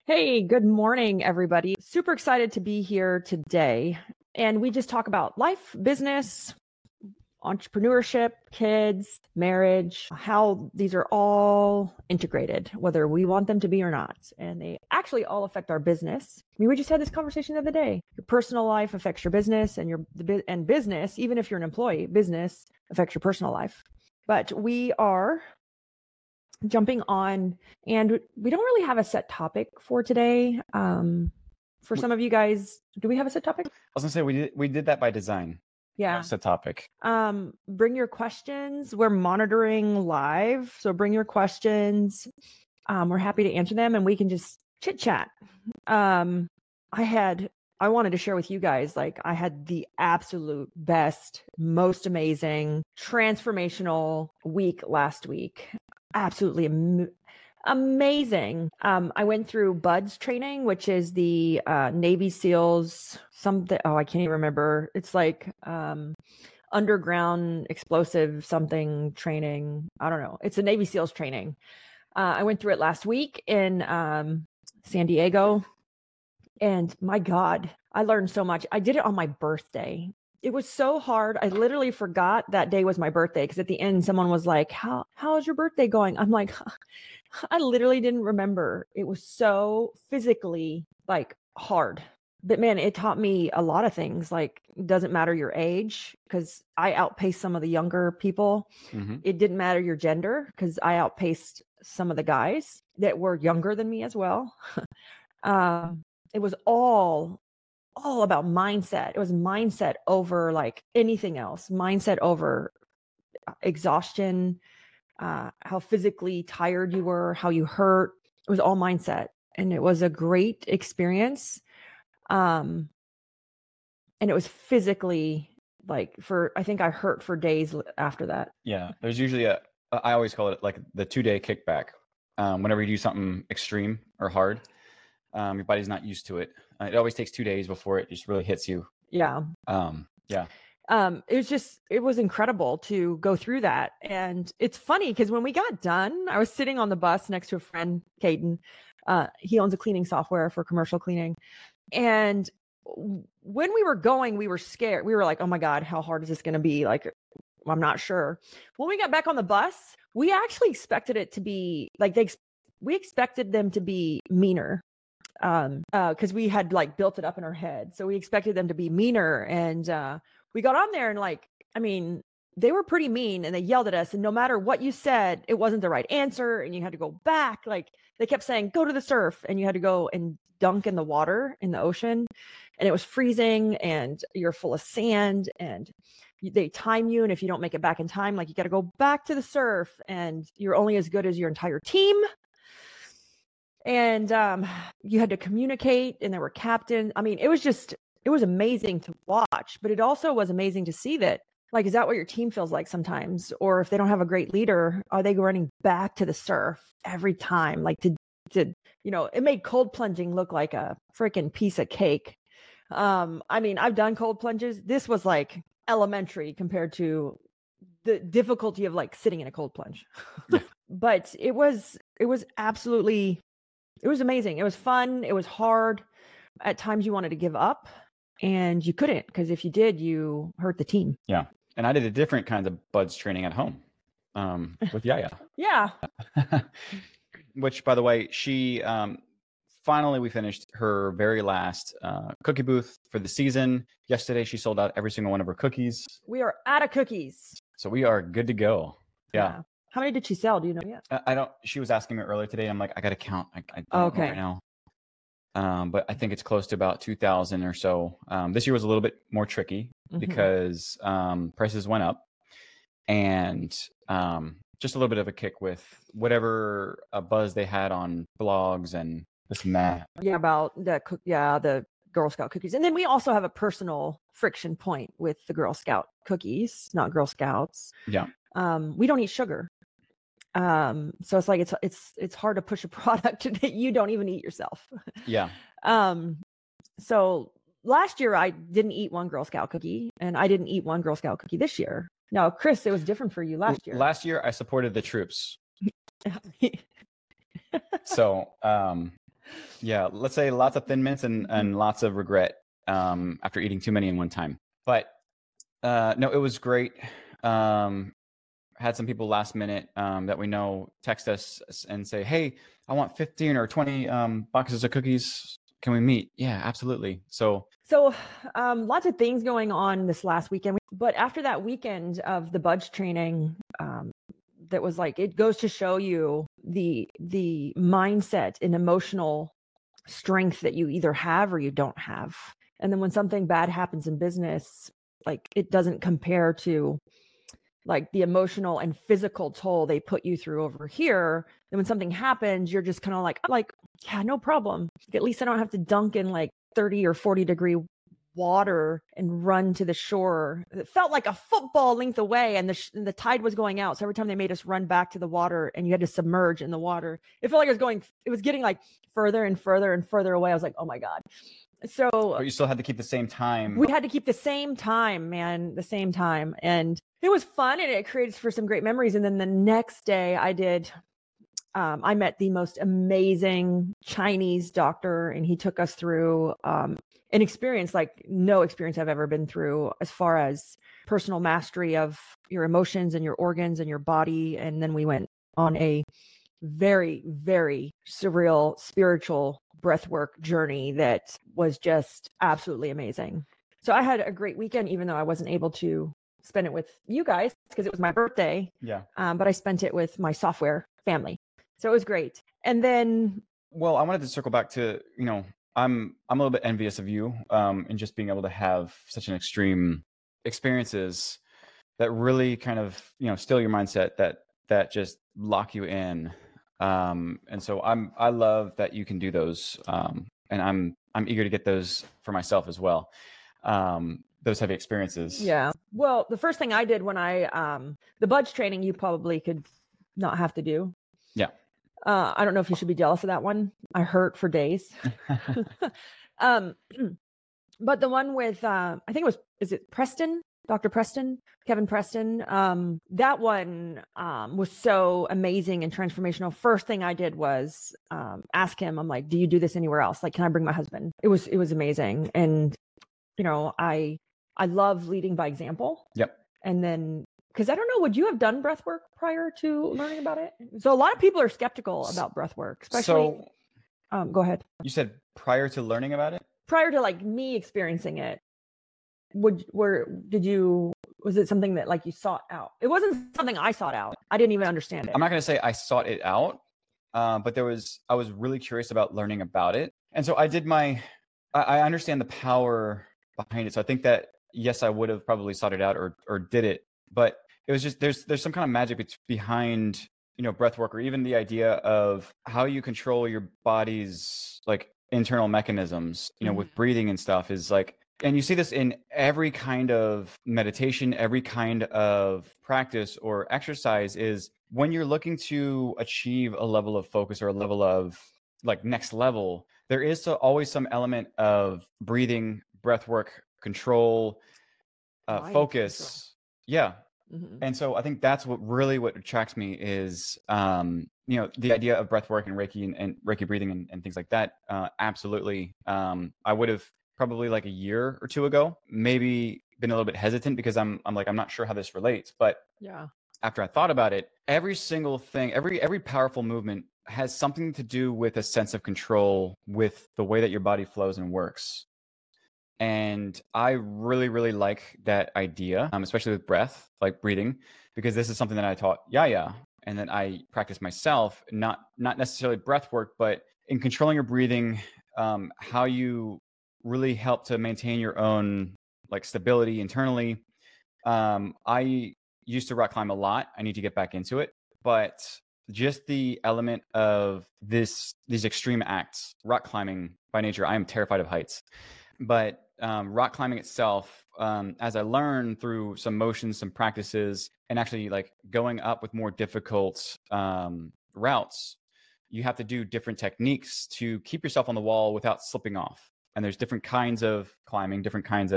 Hey, good morning, everybody. Super excited to be here today. And we just talk about life, business, entrepreneurship, kids, marriage, how these are all integrated, whether we want them to be or not. And they actually all affect our business. I mean, we just had this conversation the other day. Your personal life affects your business, and business, even if you're an employee, business affects your personal life. But we are jumping on, and we don't really have a set topic for today. For some of you guys, do we have a set topic? I was gonna say we did that by design. Yeah. That's the topic. Bring your questions. We're monitoring live, so bring your questions. We're happy to answer them, and we can just chit chat. I wanted to share with you guys, like, I had the absolute best, most amazing, transformational week last week. Absolutely amazing. I went through BUDS training, which is the Navy SEALs something. Oh, I can't even remember. It's like underground explosive something training. I don't know. It's a Navy SEALs training. I went through it last week in San Diego. And my God, I learned so much. I did it on my birthday. It was so hard. I literally forgot that day was my birthday because at the end, someone was like, how's your birthday going? I'm like, I literally didn't remember. It was so physically like hard. But man, it taught me a lot of things. Like, it doesn't matter your age because I outpaced some of the younger people. Mm-hmm. It didn't matter your gender because I outpaced some of the guys that were younger than me as well. It was all about mindset. It was mindset over like anything else. Mindset over exhaustion, how physically tired you were, how you hurt. It was all mindset. And it was a great experience. And it was physically like I think I hurt for days after that. Yeah. There's usually I always call it like the 2-day kickback. Whenever you do something extreme or hard, your body's not used to it. It always takes 2 days before it just really hits you. Yeah. It was incredible to go through that. And it's funny because when we got done, I was sitting on the bus next to a friend, Caden. He owns a cleaning software for commercial cleaning. And when we were going, we were scared. We were like, oh my God, how hard is this going to be? Like, I'm not sure. When we got back on the bus, we actually expected it to be like, we expected them to be meaner. Because we had like built it up in our head. So we expected them to be meaner. And we got on there and like, I mean, they were pretty mean and they yelled at us. And no matter what you said, it wasn't the right answer. And you had to go back. Like, they kept saying, go to the surf. And you had to go and dunk in the water in the ocean. And it was freezing and you're full of sand and they time you. And if you don't make it back in time, like, you got to go back to the surf and you're only as good as your entire team. And you had to communicate and there were captains. I mean, it was amazing to watch, but it also was amazing to see that, like, is that what your team feels like sometimes? Or if they don't have a great leader, are they running back to the surf every time? Like to it made cold plunging look like a freaking piece of cake. I mean, I've done cold plunges. This was like elementary compared to the difficulty of like sitting in a cold plunge. Yeah. But it was absolutely, it was amazing. It was fun. It was hard. At times you wanted to give up and you couldn't, because if you did, you hurt the team. Yeah. And I did a different kind of BUDS training at home with Yaya. Yeah. Which, by the way, she finally, we finished her very last cookie booth for the season. Yesterday, she sold out every single one of her cookies. We are out of cookies. So we are good to go. Yeah. How many did she sell? Do you know yet? I don't. She was asking me earlier today. I'm like, I got to count. I don't know right now. But I think it's close to about 2,000 or so. This year was a little bit more tricky because prices went up, and just a little bit of a kick with whatever buzz they had on blogs and this and that. Yeah, about the Girl Scout cookies. And then we also have a personal friction point with the Girl Scout cookies, not Girl Scouts. Yeah. We don't eat sugar. So it's like it's hard to push a product that you don't even eat yourself. Yeah. So last year I didn't eat one Girl Scout cookie, and I didn't eat one Girl Scout cookie this year. Now, Chris, it was different for you last year. Last year I supported the troops. So Yeah, let's say lots of Thin Mints and lots of regret after eating too many in one time. But no, it was great. Had some people last minute that we know text us and say, hey, I want 15 or 20 boxes of cookies. Can we meet? Yeah, absolutely. So lots of things going on this last weekend. But after that weekend of the Budge training, that was like, it goes to show you the mindset and emotional strength that you either have or you don't have. And then when something bad happens in business, like it doesn't compare to like the emotional and physical toll they put you through over here. Then when something happens, you're just kind of like, yeah, no problem. At least I don't have to dunk in like 30 or 40 degree water and run to the shore. It felt like a football length away, and the tide was going out. So every time they made us run back to the water and you had to submerge in the water, it felt like it was getting like further and further and further away. I was like, oh my God. So but you still had to keep the same time. We had to keep the same time, man, the same time. And it was fun, and it created for some great memories. And then the next day I met the most amazing Chinese doctor, and he took us through an experience like no experience I've ever been through as far as personal mastery of your emotions and your organs and your body. And then we went on a very, very surreal spiritual breathwork journey that was just absolutely amazing. So I had a great weekend, even though I wasn't able to spend it with you guys because it was my birthday. Yeah. But I spent it with my software family. So it was great. And then, well, I wanted to circle back to, I'm a little bit envious of you in just being able to have such an extreme experiences that really kind of, still your mindset that just lock you in. And so I love that you can do those. And I'm eager to get those for myself as well. Those heavy experiences. Yeah. Well, the first thing I did when the Budge training, you probably could not have to do. Yeah. I don't know if you should be jealous of that one. I hurt for days. But the one with, I think is it Preston? Dr. Preston, Kevin Preston. That one was so amazing and transformational. First thing I did was ask him, I'm like, do you do this anywhere else? Like, can I bring my husband? It was amazing. And, I love leading by example. Yep. And then, because I don't know, would you have done breath work prior to learning about it? So a lot of people are skeptical about breath work, especially. So, go ahead. You said prior to learning about it? Prior to like me experiencing it, was it something that like you sought out? It wasn't something I sought out. I didn't even understand it. I'm not going to say I sought it out, but I was really curious about learning about it. And so I understand the power behind it. So I think that, yes, I would have probably sought it out or did it, but it was just, there's some kind of magic behind, breath work, or even the idea of how you control your body's like internal mechanisms, with breathing and stuff is like, and you see this in every kind of meditation, every kind of practice or exercise, is when you're looking to achieve a level of focus or a level of like next level, there is always some element of breathing, breath work, control, focus. Control. Yeah. Mm-hmm. And so I think that's what attracts me is, the idea of breath work and Reiki and Reiki breathing and things like that. Absolutely. I would have probably like a year or two ago, maybe been a little bit hesitant because I'm not sure how this relates. But yeah, after I thought about it, every single thing, every powerful movement has something to do with a sense of control with the way that your body flows and works. And I really, really like that idea, especially with breath, like breathing, because this is something that I taught Yaya and that I practice myself, not necessarily breath work, but in controlling your breathing, how you really help to maintain your own like stability internally. I used to rock climb a lot. I need to get back into it, but just the element of these extreme acts, rock climbing by nature, I am terrified of heights, but rock climbing itself, as I learned through some motions, some practices, and actually like going up with more difficult routes, you have to do different techniques to keep yourself on the wall without slipping off. And there's different kinds of climbing, different kinds of,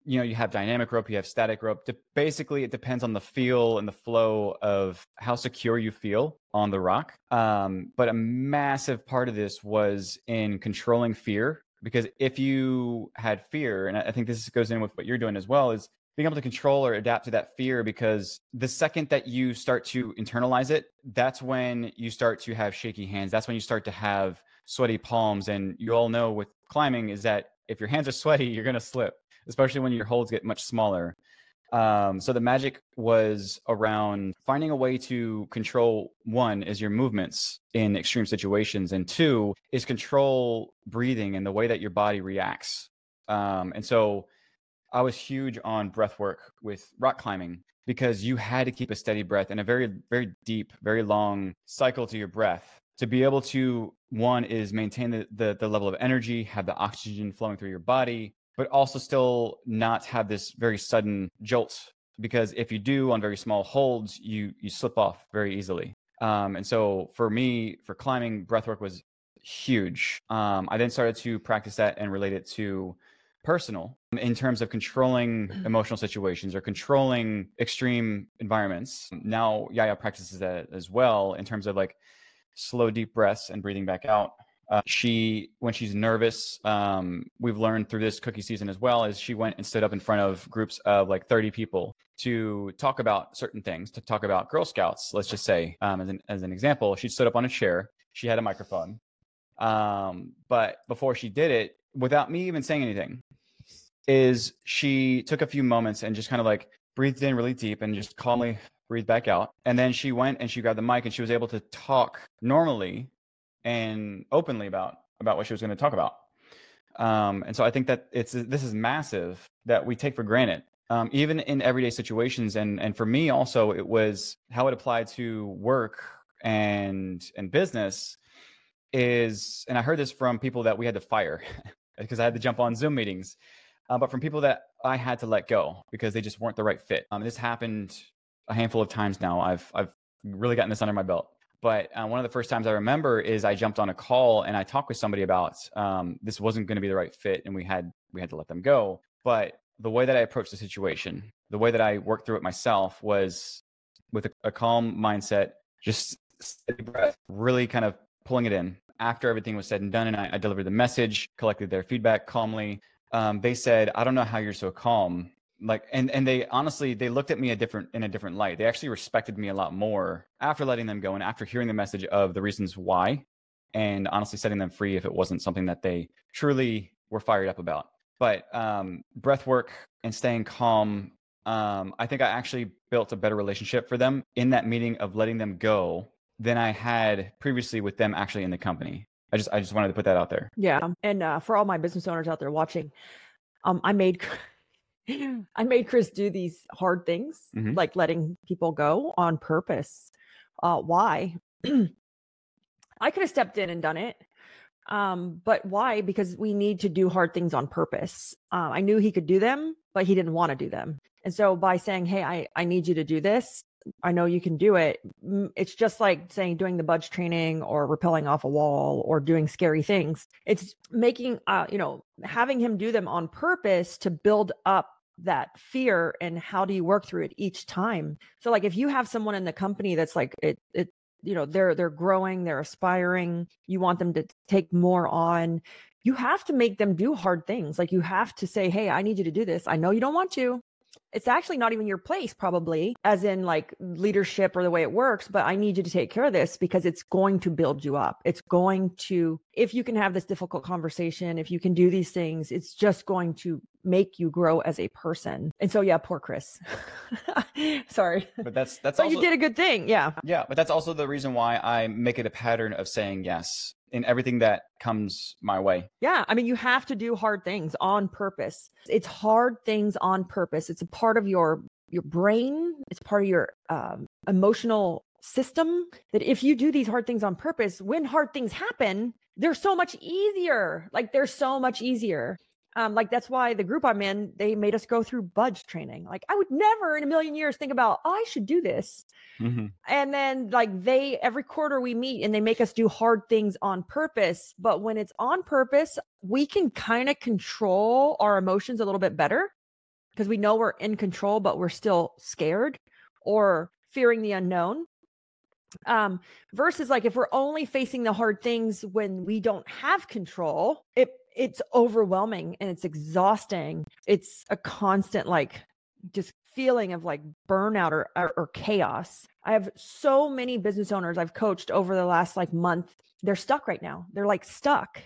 you have dynamic rope, you have static rope. Basically, it depends on the feel and the flow of how secure you feel on the rock. But a massive part of this was in controlling fear, because if you had fear, and I think this goes in with what you're doing as well, is being able to control or adapt to that fear, because the second that you start to internalize it, that's when you start to have shaky hands. That's when you start to have sweaty palms. And you all know with climbing is that if your hands are sweaty, you're going to slip, especially when your holds get much smaller. So the magic was around finding a way to control, one, is your movements in extreme situations, and two, is control breathing and the way that your body reacts. And so I was huge on breath work with rock climbing, because you had to keep a steady breath and a very, very deep, very long cycle to your breath to be able to, one, is maintain the level of energy, have the oxygen flowing through your body, but also still not have this very sudden jolt, because if you do on very small holds, you slip off very easily. And so for me, for climbing, breathwork was huge. I then started to practice that and relate it to personal in terms of controlling emotional situations or controlling extreme environments. Now Yaya practices that as well in terms of like slow, deep breaths and breathing back out. When she's nervous, we've learned through this cookie season as well, is she went and stood up in front of groups of like 30 people to talk about certain things, to talk about Girl Scouts, let's just say, as an example. She stood up on a chair. She had a microphone. But before she did it, without me even saying anything, is she took a few moments and just kind of like breathed in really deep and just calmly breathed back out. And then she went and she grabbed the mic and she was able to talk normally and openly about what she was going to talk about. And so I think that this is massive that we take for granted, even in everyday situations. And for me also, it was how it applied to work and business is, and I heard this from people that we had to fire because I had to jump on Zoom meetings, but from people that I had to let go because they just weren't the right fit. This happened a handful of times now. I've really gotten this under my belt. But one of the first times I remember is I jumped on a call and I talked with somebody about this wasn't going to be the right fit, and we had to let them go. But the way that I approached the situation, the way that I worked through it myself, was with a calm mindset, just steady breath, really kind of pulling it in. After everything was said and done, and I delivered the message, collected their feedback calmly, they said, "I don't know how you're so calm." Like, and they honestly, they looked at me in a different light. They actually respected me a lot more after letting them go and after hearing the message of the reasons why, and honestly setting them free if it wasn't something that they truly were fired up about. But breath work and staying calm, I think I actually built a better relationship for them in that meeting of letting them go than I had previously with them actually in the company. I just wanted to put that out there. Yeah. And for all my business owners out there watching, I made Chris do these hard things, like letting people go on purpose. Why? I could have stepped in and done it. But why? Because we need to do hard things on purpose. I knew he could do them, but he didn't want to do them. And so by saying, "Hey, I need you to do this. I know you can do it." It's just like saying doing the budge training or rappelling off a wall or doing scary things. It's making, having him do them on purpose to build up that fear, and how do you work through it each time? So like if you have someone in the company that's like they're growing, they're aspiring, you want them to take more on, you have to make them do hard things. Like you have to say, "Hey, I need you to do this. I know you don't want to. It's actually not even your place, probably, as in like leadership or the way it works, but I need you to take care of this because it's going to build you up. It's going to, if you can have this difficult conversation, if you can do these things, it's just going to make you grow as a person." And so, yeah, poor Chris. Sorry. But that's but also, you did a good thing. Yeah. Yeah. But that's also the reason why I make it a pattern of saying yes in everything that comes my way. Yeah. I mean, you have to do hard things on purpose. It's hard things on purpose. It's a part of your brain. It's part of your emotional system, that if you do these hard things on purpose, when hard things happen, they're so much easier. Like they're so much easier. Like that's why the group I'm in, they made us go through budge training. Like I would never in a million years think about, I should do this. And then like every quarter we meet and they make us do hard things on purpose. But when it's on purpose, we can kind of control our emotions a little bit better. because we know we're in control, but we're still scared or fearing the unknown. Versus like if we're only facing the hard things when we don't have control, it's overwhelming and it's exhausting. It's a constant like just feeling of like burnout or chaos. I have so many business owners I've coached over the last like month. They're stuck right now. They're like stuck.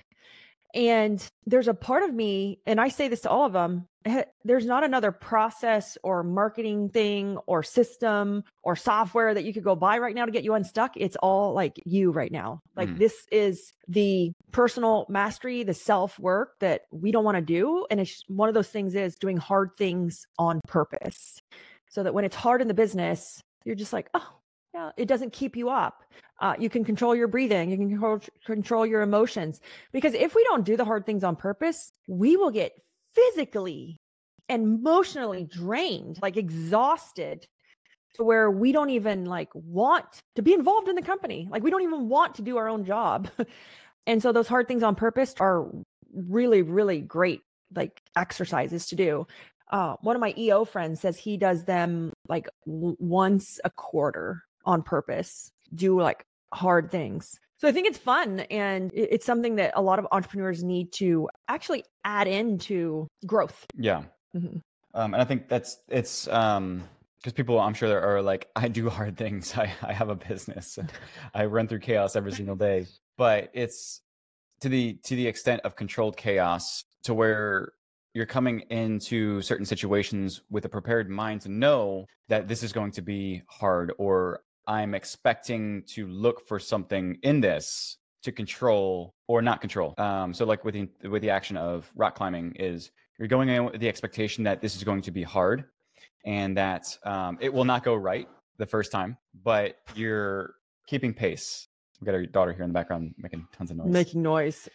And there's a part of me, and I say this to all of them, there's not another process or marketing thing or system or software that you could go buy right now to get you unstuck. It's all like you right now. Like this is the personal mastery, the self-work that we don't want to do. And it's one of those things is doing hard things on purpose so that when it's hard in the business, you're just like, oh, yeah, it doesn't keep you up. You can control your breathing. You can control your emotions. Because if we don't do the hard things on purpose, we will get physically and emotionally drained, like exhausted, to where we don't even like want to be involved in the company. Like we don't even want to do our own job. And so those hard things on purpose are really, really great like exercises to do. One of my EO friends says he does them like once a quarter on purpose, do like hard things. So I think it's fun. And it's something that a lot of entrepreneurs need to actually add into growth. Yeah. Mm-hmm. And I think it's because people, I'm sure there are like, I do hard things. I have a business. I run through chaos every single day, but it's to the extent of controlled chaos to where you're coming into certain situations with a prepared mind to know that this is going to be hard, or I'm expecting to look for something in this to control or not control. So like with the action of rock climbing is you're going in with the expectation that this is going to be hard and that it will not go right the first time, but you're keeping pace. We've got our daughter here in the background making tons of noise. Making noise.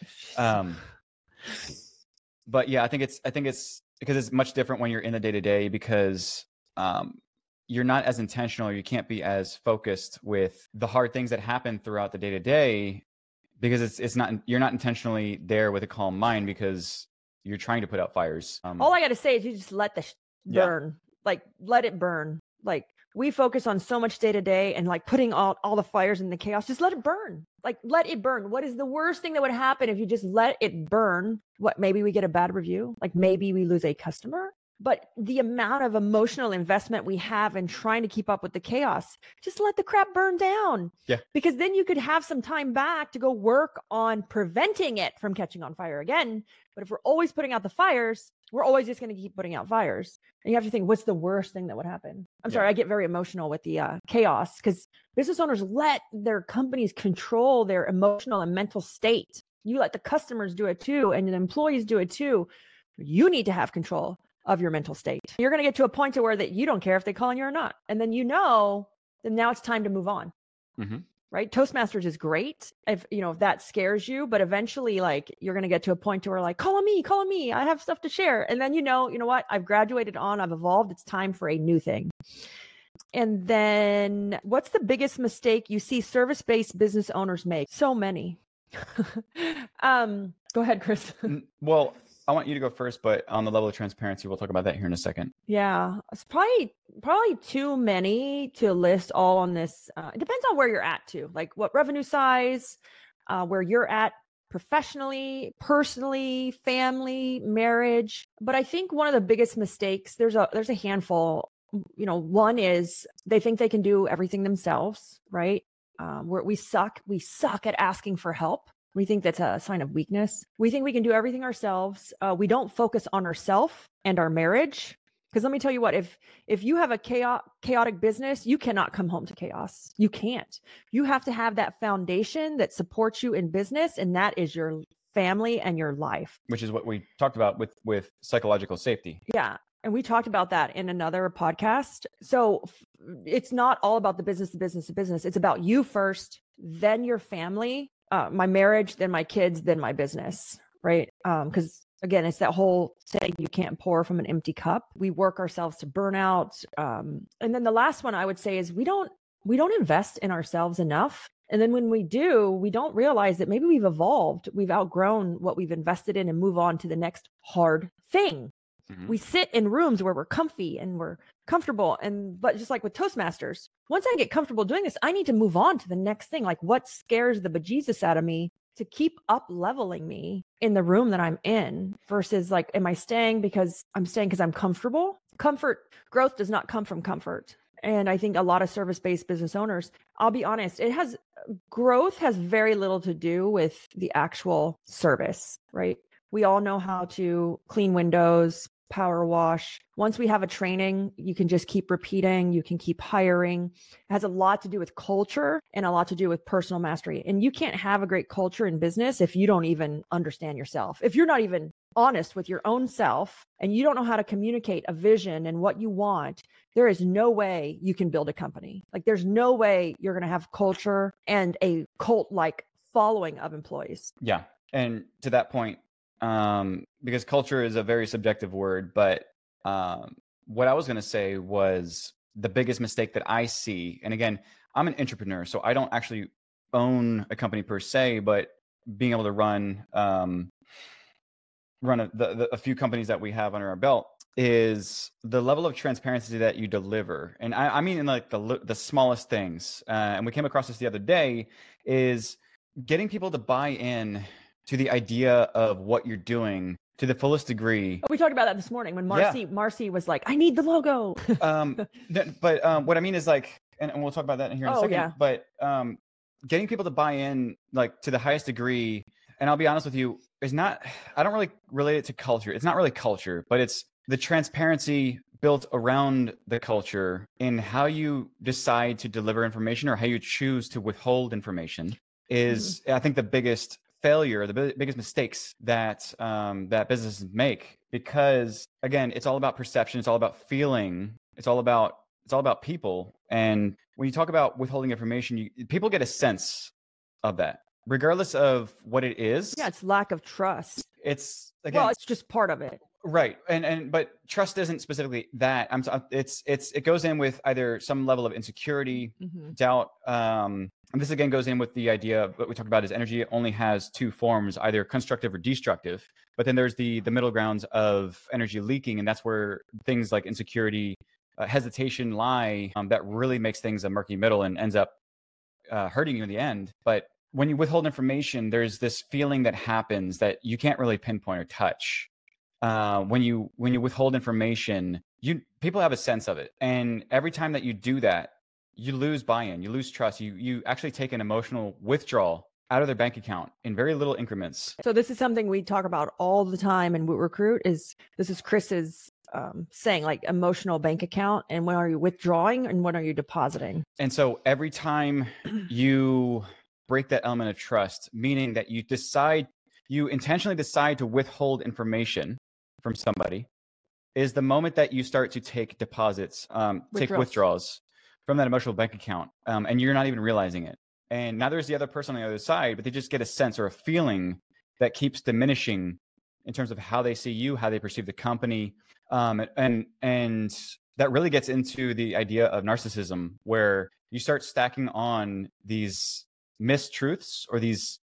But yeah, I think it's because it's much different when you're in the day-to-day because you're not as intentional. You can't be as focused with the hard things that happen throughout the day-to-day because it's not, you're not intentionally there with a calm mind because you're trying to put out fires. All I got to say is you just let the burn, like let it burn. Like we focus on so much day to day and like putting all the fires in the chaos, just let it burn. Like let it burn. What is the worst thing that would happen if you just let it burn? What, maybe we get a bad review? Like maybe we lose a customer? But the amount of emotional investment we have in trying to keep up with the chaos, just let the crap burn down. Yeah. Because then you could have some time back to go work on preventing it from catching on fire again. But if we're always putting out the fires, we're always just going to keep putting out fires. And you have to think, what's the worst thing that would happen? I'm sorry, I get very emotional with the chaos because business owners let their companies control their emotional and mental state. You let the customers do it too, and the employees do it too. You need to have control of your mental state. You're going to get to a point to where that you don't care if they call on you or not. And then then now it's time to move on. Mm-hmm. Right? Toastmasters is great if that scares you, but eventually like you're going to get to a point to where like, call on me. I have stuff to share. And then, you know what? I've graduated on, I've evolved. It's time for a new thing. And then what's the biggest mistake you see service-based business owners make? So many. Go ahead, Chris. Well, I want you to go first, but on the level of transparency, we'll talk about that here in a second. Yeah, it's probably too many to list all on this. It depends on where you're at too, like what revenue size, where you're at professionally, personally, family, marriage. But I think one of the biggest mistakes, there's a handful. One is they think they can do everything themselves, right? Where we suck at asking for help. We think that's a sign of weakness. We think we can do everything ourselves. We don't focus on ourselves and our marriage. Because let me tell you what, if you have a chaotic business, you cannot come home to chaos. You can't. You have to have that foundation that supports you in business, and that is your family and your life. Which is what we talked about with psychological safety. Yeah. And we talked about that in another podcast. So it's not all about the business. It's about you first, then your family, my marriage, then my kids, then my business, right? Because again, it's that whole saying, you can't pour from an empty cup. We work ourselves to burnout. And then the last one I would say is we don't invest in ourselves enough. And then when we do, we don't realize that maybe we've evolved, we've outgrown what we've invested in and move on to the next hard thing. We sit in rooms where we're comfy and we're comfortable. But just like with Toastmasters, once I get comfortable doing this, I need to move on to the next thing. Like, what scares the bejesus out of me to keep up leveling me in the room that I'm in, versus like, am I staying because I'm comfortable? Growth does not come from comfort. And I think a lot of service-based business owners, I'll be honest, growth has very little to do with the actual service, right? We all know how to clean windows, power wash. Once we have a training, you can just keep repeating, you can keep hiring. It has a lot to do with culture and a lot to do with personal mastery. And you can't have a great culture in business if you don't even understand yourself. If you're not even honest with your own self and you don't know how to communicate a vision and what you want, there is no way you can build a company. Like, there's no way you're going to have culture and a cult-like following of employees. Yeah. And to that point, because culture is a very subjective word, but what I was going to say was the biggest mistake that I see. And again, I'm an entrepreneur, so I don't actually own a company per se, but being able to run a few companies that we have under our belt is the level of transparency that you deliver. And I mean in like the smallest things. And we came across this the other day, is getting people to buy in to the idea of what you're doing to the fullest degree. We talked about that this morning when Marcy was like, I need the logo. But what I mean is like, and we'll talk about that in here in a second, yeah. But getting people to buy in like to the highest degree, and I'll be honest with you, I don't really relate it to culture. It's not really culture, but it's the transparency built around the culture in how you decide to deliver information or how you choose to withhold information is, I think, the biggest failure, the biggest mistakes that that businesses make. Because again, it's all about perception, it's all about feeling, it's all about people. And when you talk about withholding information, people get a sense of that, regardless of what it is. Yeah, it's lack of trust. It's just part of it. Right. But trust isn't specifically that. It goes in with either some level of insecurity, doubt. And this again goes in with the idea of what we talked about is energy only has two forms, either constructive or destructive. But then there's the middle grounds of energy leaking. And that's where things like insecurity, hesitation lie, that really makes things a murky middle and ends up hurting you in the end. But when you withhold information, there's this feeling that happens that you can't really pinpoint or touch. When you withhold information, people have a sense of it. And every time that you do that, you lose buy-in, you lose trust, you actually take an emotional withdrawal out of their bank account in very little increments. So this is something we talk about all the time in Woot Recruit. This is Chris's saying, like, emotional bank account, and when are you withdrawing and when are you depositing? And so every time you break that element of trust, meaning that you intentionally decide to withhold information from somebody, is the moment that you start to take deposits, take withdrawals from that emotional bank account, and you're not even realizing it. And now there's the other person on the other side, but they just get a sense or a feeling that keeps diminishing in terms of how they see you, how they perceive the company, and that really gets into the idea of narcissism, where you start stacking on these mistruths or these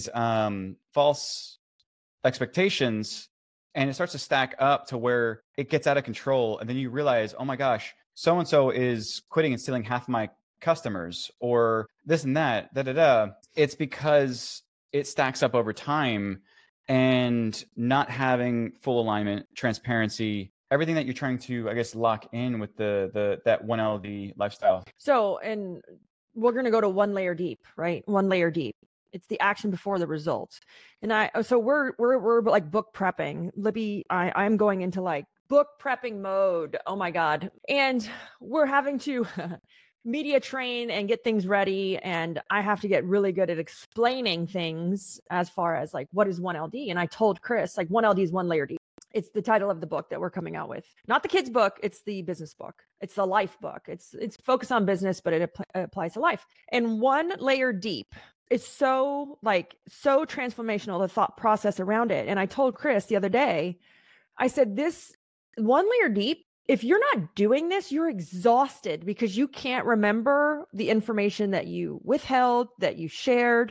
false expectations, and it starts to stack up to where it gets out of control. And then you realize, oh my gosh, so-and-so is quitting and stealing half my customers, or this and that, It's because it stacks up over time, and not having full alignment, transparency, everything that you're trying to, I guess, lock in with that 1LD lifestyle. So, and we're going to go to one layer deep, right? One layer deep. It's the action before the result. And we're like book prepping. Libby, I'm going into like book prepping mode. Oh my God. And we're having to media train and get things ready. And I have to get really good at explaining things as far as like, what is 1LD? And I told Chris, like, 1LD is one layer deep. It's the title of the book that we're coming out with. Not the kids book, it's the business book. It's the life book. It's focused on business, but it applies to life. And one layer deep, it's so transformational, the thought process around it. And I told Chris the other day, I said, this one layer deep, if you're not doing this, you're exhausted because you can't remember the information that you withheld, that you shared,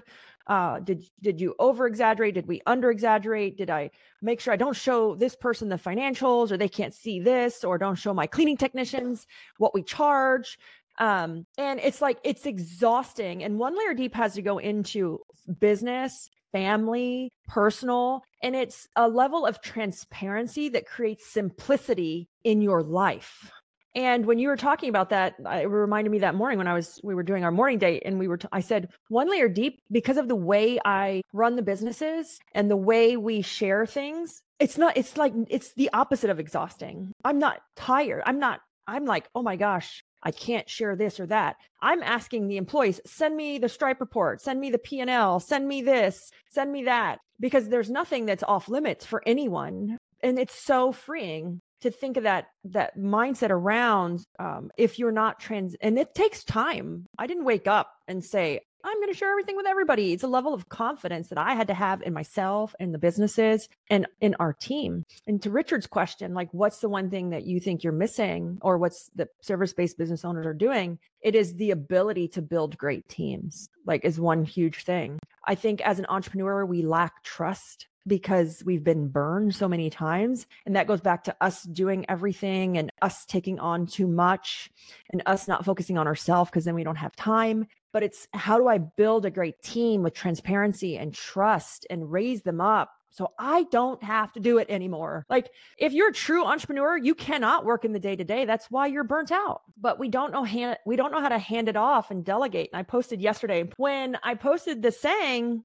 Did you over exaggerate? Did we under exaggerate? Did I make sure I don't show this person the financials, or they can't see this, or don't show my cleaning technicians what we charge? And it's like, it's exhausting. And One Layer Deep has to go into business, family, personal, and it's a level of transparency that creates simplicity in your life. And when you were talking about that, it reminded me that morning when we were doing our morning date, and I said, One Layer Deep, because of the way I run the businesses and the way we share things, it's the opposite of exhausting. I'm not tired. I'm like, oh my gosh, I can't share this or that. I'm asking the employees, send me the Stripe report, send me the P&L, send me this, send me that, because there's nothing that's off limits for anyone. And it's so freeing to think of that mindset around if you're not and it takes time. I didn't wake up and say, I'm going to share everything with everybody. It's a level of confidence that I had to have in myself and the businesses and in our team. And to Richard's question, like, what's the one thing that you think you're missing, or what's the service-based business owners are doing? It is the ability to build great teams, like, is one huge thing. I think as an entrepreneur, we lack trust because we've been burned so many times. And that goes back to us doing everything and us taking on too much and us not focusing on ourselves, because then we don't have time. But it's, how do I build a great team with transparency and trust and raise them up so I don't have to do it anymore? Like, if you're a true entrepreneur, you cannot work in the day-to-day. That's why you're burnt out. But we don't know how to hand it off and delegate. And I posted yesterday, when I posted the saying,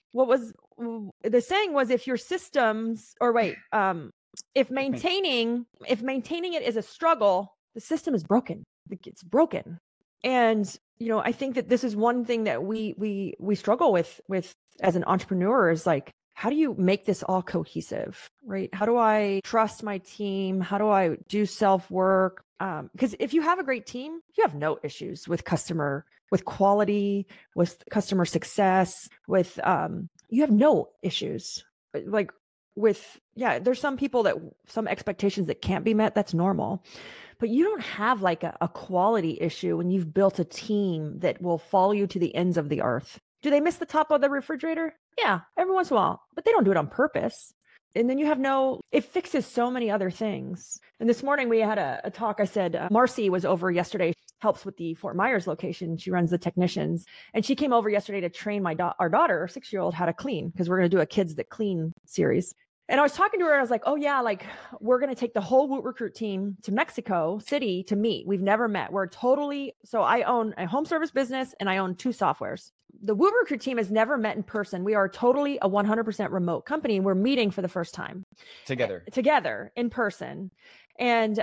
the saying was, if your systems, or wait, if maintaining it is a struggle, the system is broken. It's broken. And, I think that this is one thing that we struggle with as an entrepreneur, is like, how do you make this all cohesive, right? How do I trust my team? How do I do self-work? Because if you have a great team, you have no issues with quality, with customer success, with, you have no issues. Like there's some expectations that can't be met. That's normal. But you don't have like a quality issue when you've built a team that will follow you to the ends of the earth. Do they miss the top of the refrigerator? Yeah, every once in a while, but they don't do it on purpose. And then it fixes so many other things. And this morning we had a talk. I said, Marcy was over yesterday, helps with the Fort Myers location. She runs the technicians. And she came over yesterday to train our daughter, our 6-year-old, how to clean, because we're going to do a Kids That Clean series. And I was talking to her, and I was like, oh yeah, like, we're going to take the whole Woot Recruit team to Mexico City to meet. We've never met. So I own a home service business and I own 2 softwares. The Woot Recruit team has never met in person. We are totally a 100% remote company. And we're meeting for the first time. Together in person. And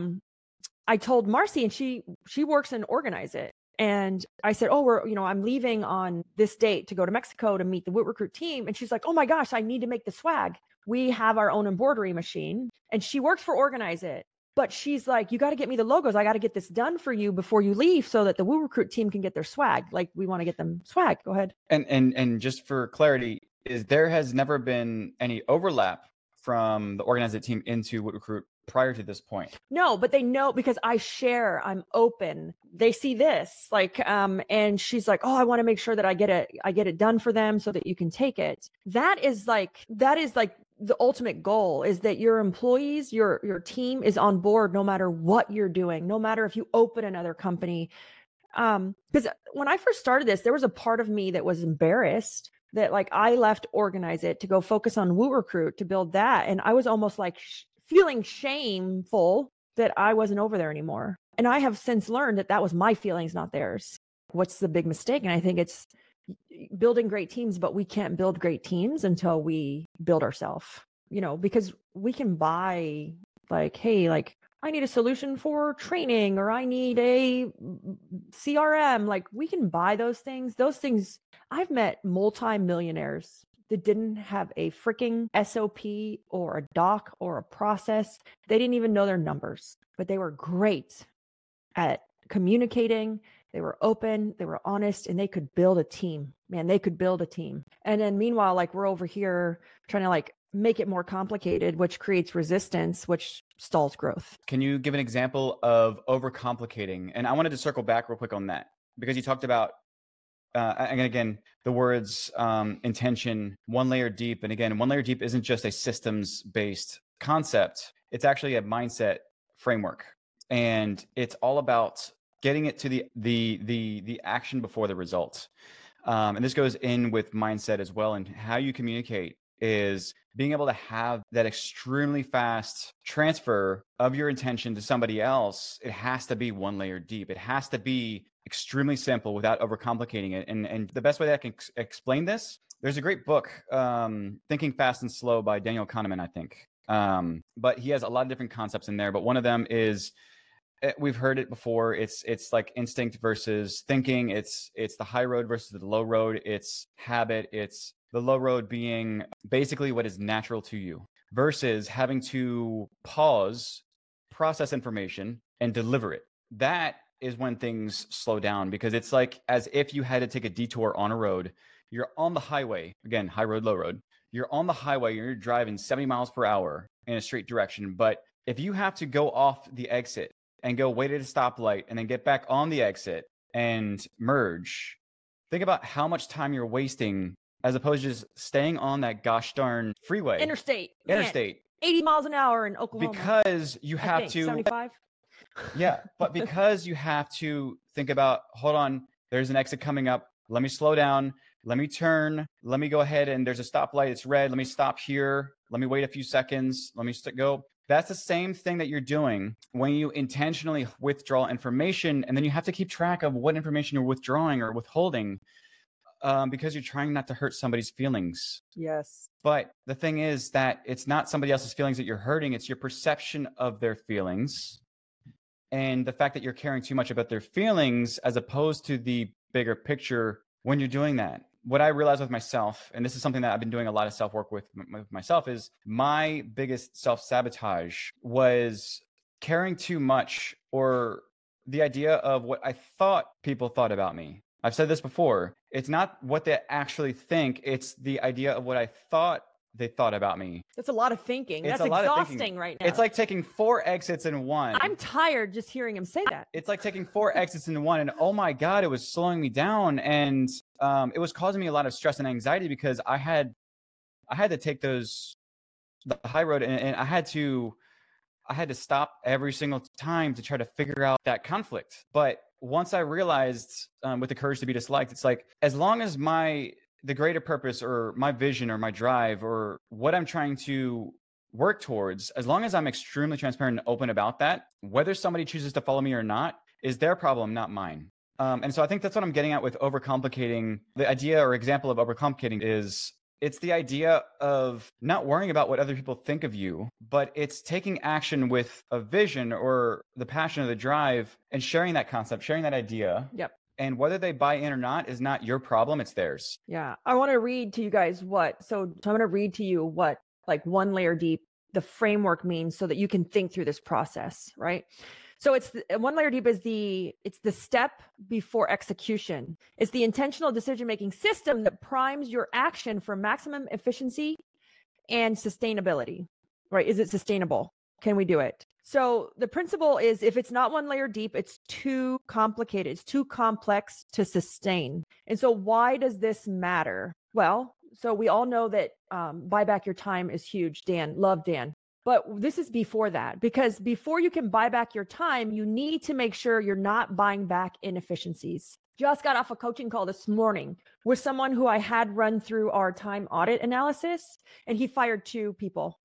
I told Marcy, and she works and organize it. And I said, I'm leaving on this date to go to Mexico to meet the Woot Recruit team. And she's like, oh my gosh, I need to make the swag. We have our own embroidery machine, and she works for Organize It. But she's like, you got to get me the logos. I got to get this done for you before you leave so that the Woot Recruit team can get their swag. Like, we want to get them swag. Go ahead. And just for clarity, there has never been any overlap from the Organize It team into Woot Recruit prior to this point? No, but they know because I share, I'm open. They see this, like, and she's like, oh, I want to make sure that I get it done for them so that you can take it. That is like the ultimate goal, is that your employees, your team is on board no matter what you're doing, no matter if you open another company. Because when I first started this, there was a part of me that was embarrassed that, like, I left Organize It to go focus on Woot Recruit to build that. And I was almost like feeling shameful that I wasn't over there anymore. And I have since learned that was my feelings, not theirs. What's the big mistake? And I think it's building great teams, but we can't build great teams until we build ourselves, because we can buy, like, hey, like, I need a solution for training, or I need a CRM. Like, we can buy those things. I've met multi-millionaires that didn't have a freaking SOP or a doc or a process. They didn't even know their numbers, but they were great at communicating. They were open, they were honest, and they could build a team. Man, they could build a team. And then meanwhile, like, we're over here trying to, like, make it more complicated, which creates resistance, which stalls growth. Can you give an example of overcomplicating? And I wanted to circle back real quick on that, because you talked about and again, the words intention, one layer deep. And again, one layer deep isn't just a systems-based concept. It's actually a mindset framework. And it's all about getting it to the action before the result. And this goes in with mindset as well. And how you communicate is being able to have that extremely fast transfer of your intention to somebody else. It has to be one layer deep. It has to be extremely simple without overcomplicating it. And the best way that I can explain this, there's a great book, Thinking Fast and Slow by Daniel Kahneman, I think. But he has a lot of different concepts in there. But one of them is, we've heard it before. It's like instinct versus thinking. It's the high road versus the low road. It's habit. It's the low road being basically what is natural to you versus having to pause, process information, and deliver it. That is when things slow down, because it's like as if you had to take a detour on a road. You're on the highway, again, high road, low road. You're on the highway, you're driving 70 miles per hour in a straight direction. But if you have to go off the exit and go wait at a stoplight and then get back on the exit and merge, think about how much time you're wasting as opposed to just staying on that gosh darn freeway. Interstate. 80 miles an hour in Oklahoma. Because you have to 75. Yeah, but because you have to think about, hold on, there's an exit coming up. Let me slow down. Let me turn. Let me go ahead, and there's a stoplight. It's red. Let me stop here. Let me wait a few seconds. Let me go. That's the same thing that you're doing when you intentionally withdraw information, and then you have to keep track of what information you're withdrawing or withholding, because you're trying not to hurt somebody's feelings. Yes. But the thing is that it's not somebody else's feelings that you're hurting. It's your perception of their feelings. And the fact that you're caring too much about their feelings as opposed to the bigger picture when you're doing that. What I realized with myself, and this is something that I've been doing a lot of self-work with myself, is my biggest self-sabotage was caring too much, or the idea of what I thought people thought about me. I've said this before. It's not what they actually think. It's the idea of what I thought they thought about me. That's a lot of thinking. That's exhausting right now. It's like taking 4 exits in one. I'm tired just hearing him say that. It's like taking 4 exits in one, and oh my God, it was slowing me down. And it was causing me a lot of stress and anxiety because I had to take the high road, and I had to stop every single time to try to figure out that conflict. But once I realized, with the courage to be disliked, it's like, as long as the greater purpose or my vision or my drive or what I'm trying to work towards, as long as I'm extremely transparent and open about that, whether somebody chooses to follow me or not is their problem, not mine. And so I think that's what I'm getting at with overcomplicating. The idea or example of overcomplicating is, it's the idea of not worrying about what other people think of you, but it's taking action with a vision or the passion or the drive and sharing that concept, sharing that idea. Yep. And whether they buy in or not is not your problem, it's theirs. Yeah. I want to read to you guys so I'm going to read to you what like one layer deep, the framework means, so that you can think through this process, right? So one layer deep is it's the step before execution. It's the intentional decision-making system that primes your action for maximum efficiency and sustainability, right? Is it sustainable? Can we do it? So the principle is, if it's not one layer deep, it's too complicated. It's too complex to sustain. And so why does this matter? Well, so we all know that buy back your time is huge. Dan, love Dan. But this is before that, because before you can buy back your time, you need to make sure you're not buying back inefficiencies. Just got off a coaching call this morning with someone who I had run through our time audit analysis, and he fired 2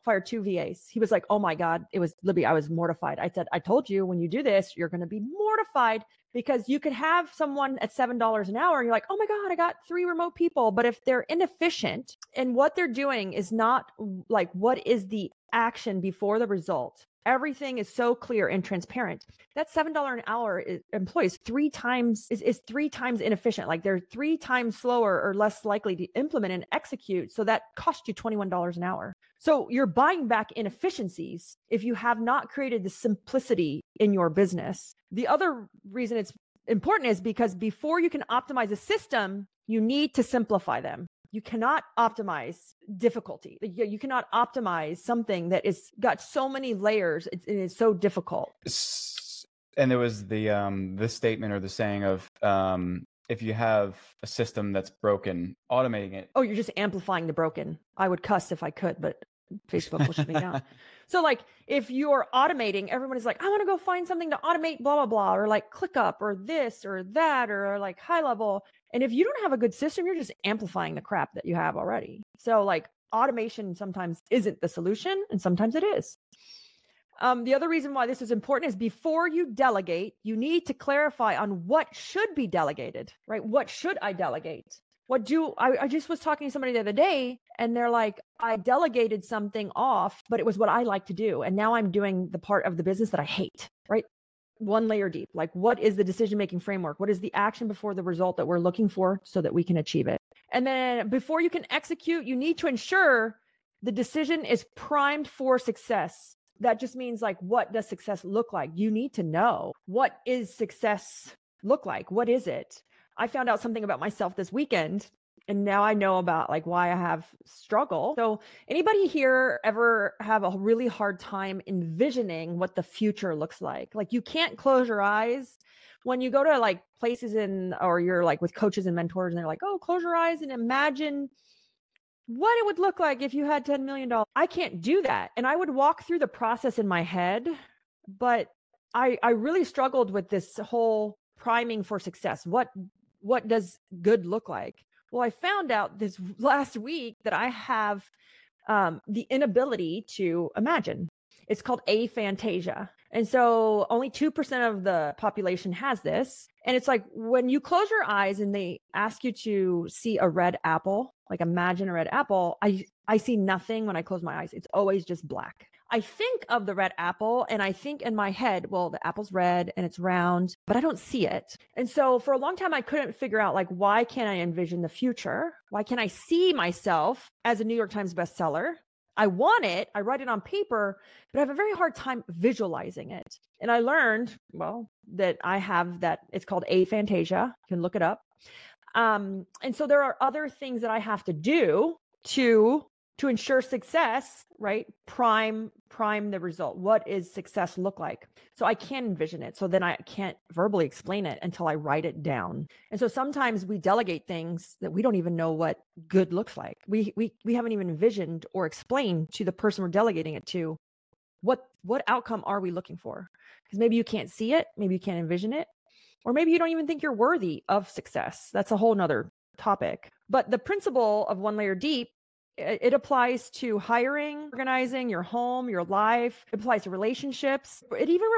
VAs. He was like, oh my God, it was Libby. I was mortified. I said, I told you, when you do this, you're going to be mortified, because you could have someone at $7 an hour and you're like, oh my God, I got 3 remote people. But if they're inefficient and what they're doing is not like, what is the action before the result? Everything is so clear and transparent. That $7 an hour employee is 3 times inefficient. Like, they're 3 times slower or less likely to implement and execute. So that costs you $21 an hour. So you're buying back inefficiencies if you have not created the simplicity in your business. The other reason it's important is because before you can optimize a system, you need to simplify them. You cannot optimize difficulty. You cannot optimize something that is got so many layers. It is so difficult. And there was the statement or the saying of, if you have a system that's broken, automating it. Oh, you're just amplifying the broken. I would cuss if I could, but Facebook will shut me down. So like if you're automating, everyone is like, I want to go find something to automate, blah, blah, blah, or like ClickUp or this or that, or like high level. And if you don't have a good system, you're just amplifying the crap that you have already. So like automation sometimes isn't the solution and sometimes it is. The other reason why this is important is before you delegate, you need to clarify on what should be delegated, right? What should I delegate? I just was talking to somebody the other day and they're like, I delegated something off, but it was what I like to do. And now I'm doing the part of the business that I hate, right? One layer deep. Like, what is the decision-making framework? What is the action before the result that we're looking for so that we can achieve it? And then before you can execute, you need to ensure the decision is primed for success. That just means like, what does success look like? You need to know, what is success look like? What is it? I found out something about myself this weekend, and now I know about like why I have struggle. So anybody here ever have a really hard time envisioning what the future looks like? Like you can't close your eyes when you go to like places or you're like with coaches and mentors and they're like, oh, close your eyes and imagine what it would look like if you had $10 million. I can't do that. And I would walk through the process in my head, but I really struggled with this whole priming for success. What does good look like? Well, I found out this last week that I have the inability to imagine. It's called aphantasia. And so only 2% of the population has this. And it's like when you close your eyes and they ask you to see a red apple, like imagine a red apple, I see nothing when I close my eyes. It's always just black. I think of the red apple and I think in my head, well, the apple's red and it's round, but I don't see it. And so for a long time, I couldn't figure out like, why can't I envision the future? Why can't I see myself as a New York Times bestseller? I want it. I write it on paper, but I have a very hard time visualizing it. And I learned, well, that I have that. It's called aphantasia. You can look it up. And so there are other things that I have to do to ensure success, right? Prime the result. What is success look like? So I can't envision it. So then I can't verbally explain it until I write it down. And so sometimes we delegate things that we don't even know what good looks like. We haven't even envisioned or explained to the person we're delegating it to what outcome are we looking for? Because maybe you can't see it, maybe you can't envision it, or maybe you don't even think you're worthy of success. That's a whole nother topic. But the principle of one layer deep, it applies to hiring, organizing your home, your life. It applies to relationships. It even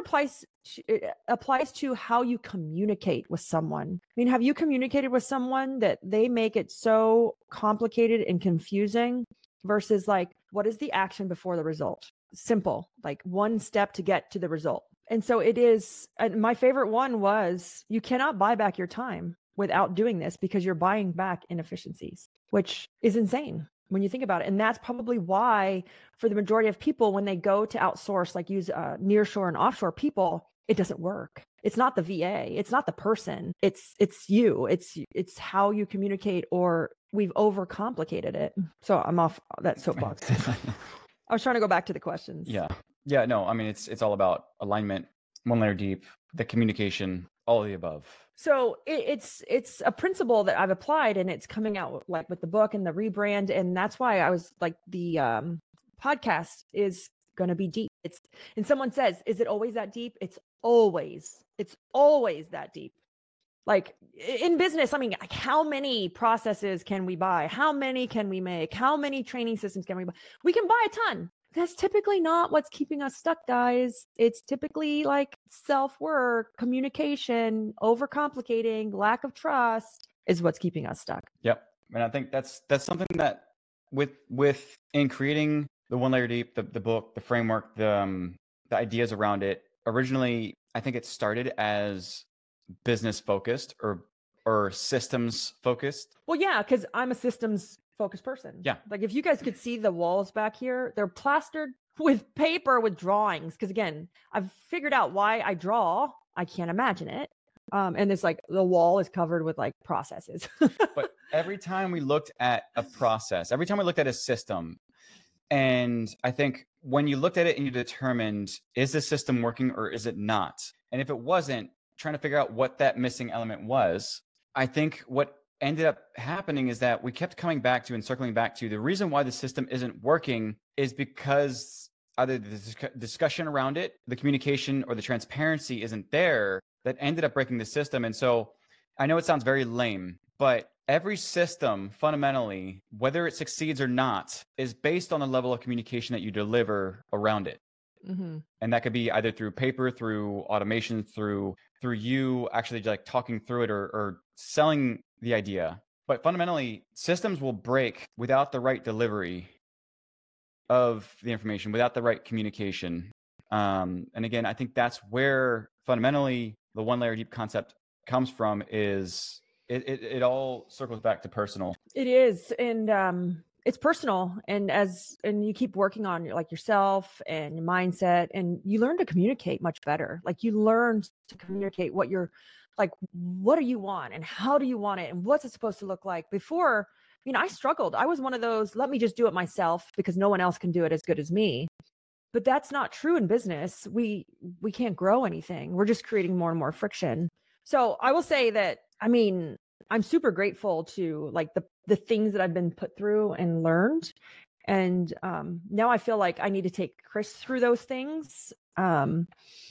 applies to how you communicate with someone. I mean, have you communicated with someone that they make it so complicated and confusing versus like, what is the action before the result? Simple, like one step to get to the result. And so it is, my favorite one was, you cannot buy back your time without doing this because you're buying back inefficiencies, which is insane when you think about it. And that's probably why for the majority of people, when they go to outsource, like use nearshore and offshore people, it doesn't work. It's not the VA. It's not the person. It's you. It's how you communicate, or we've overcomplicated it. So I'm off that soapbox. I was trying to go back to the questions. Yeah. No, I mean, it's all about alignment, one layer deep, the communication, all of the above. So it's a principle that I've applied, and it's coming out like with the book and the rebrand. And that's why I was like, the podcast is going to be deep. And someone says, is it always that deep? It's always that deep. Like in business, I mean, like how many processes can we buy? How many can we make? How many training systems can we buy? We can buy a ton. That's typically not what's keeping us stuck, guys. It's typically like self-work, communication, overcomplicating, lack of trust is what's keeping us stuck. Yep. And I think that's something that with in creating the one layer deep, the book, the framework, the ideas around it, originally, I think it started as business focused or systems focused. Well, yeah, because I'm a systems focused person. Yeah. Like if you guys could see the walls back here, they're plastered with paper with drawings. Because again, I've figured out why I draw. I can't imagine it. And it's like the wall is covered with like processes. But every time we looked at a process, every time we looked at a system, and I think when you looked at it and you determined, is the system working or is it not? And if it wasn't, trying to figure out what that missing element was, I think what ended up happening is that we kept coming back to and circling back to the reason why the system isn't working is because either the discussion around it, the communication, or the transparency isn't there that ended up breaking the system. And so I know it sounds very lame, but every system fundamentally, whether it succeeds or not, is based on the level of communication that you deliver around it. Mm-hmm. And that could be either through paper, through automation, through you actually like talking through it or selling the idea. But fundamentally, systems will break without the right delivery of the information, without the right communication. And again, I think that's where fundamentally the one layer deep concept comes from. Is it all circles back to personal. It is. And it's personal. And you keep working on like yourself and your mindset, and you learn to communicate much better. Like you learn to communicate what you're like, what do you want and how do you want it? And what's it supposed to look like? Before, I struggled. I was one of those, let me just do it myself because no one else can do it as good as me. But that's not true in business. We can't grow anything. We're just creating more and more friction. So I will say that, I'm super grateful to like the things that I've been put through and learned. And now I feel like I need to take Chris through those things. And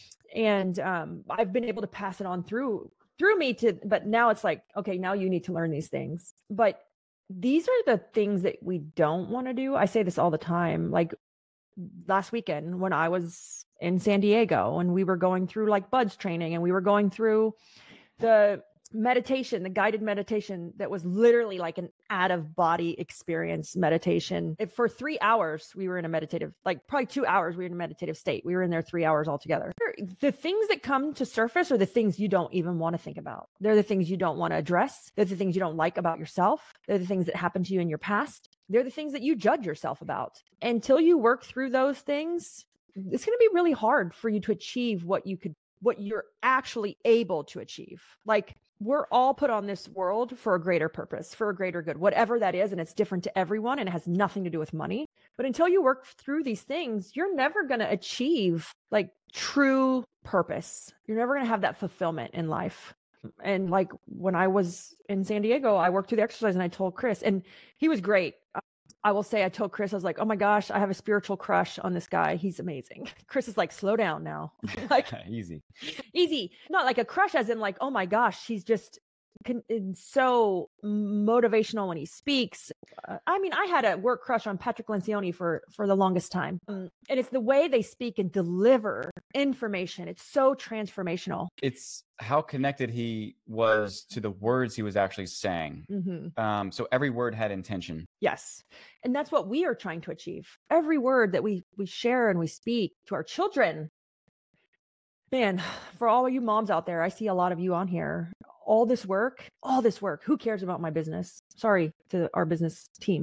I've been able to pass it on through me but now it's like, okay, now you need to learn these things. But these are the things that we don't want to do. I say this all the time. Like last weekend when I was in San Diego and we were going through like BUDS training, and we were going through the guided meditation that was literally like an out of body experience meditation. For 3 hours, we were in a meditative, like probably 2 hours, we were in a meditative state. We were in there 3 hours altogether. The things that come to surface are the things you don't even want to think about. They're the things you don't want to address. They're the things you don't like about yourself. They're the things that happened to you in your past. They're the things that you judge yourself about. Until you work through those things, it's going to be really hard for you to achieve what you're actually able to achieve. Like we're all put on this world for a greater purpose, for a greater good, whatever that is. And it's different to everyone and it has nothing to do with money. But until you work through these things, you're never going to achieve like true purpose. You're never going to have that fulfillment in life. And like when I was in San Diego, I worked through the exercise and I told Chris, and he was great. I will say, I told Chris, I was like, oh my gosh, I have a spiritual crush on this guy. He's amazing. Chris is like, slow down now. Like easy. Not like a crush as in like, oh my gosh, he's just so motivational when he speaks. I had a work crush on Patrick Lencioni for the longest time. And it's the way they speak and deliver information. It's so transformational. It's how connected he was to the words he was actually saying. Mm-hmm. So every word had intention. Yes. And that's what we are trying to achieve. Every word that we share and we speak to our children. Man, for all of you moms out there, I see a lot of you on here. All this work, who cares about my business? Sorry to our business team.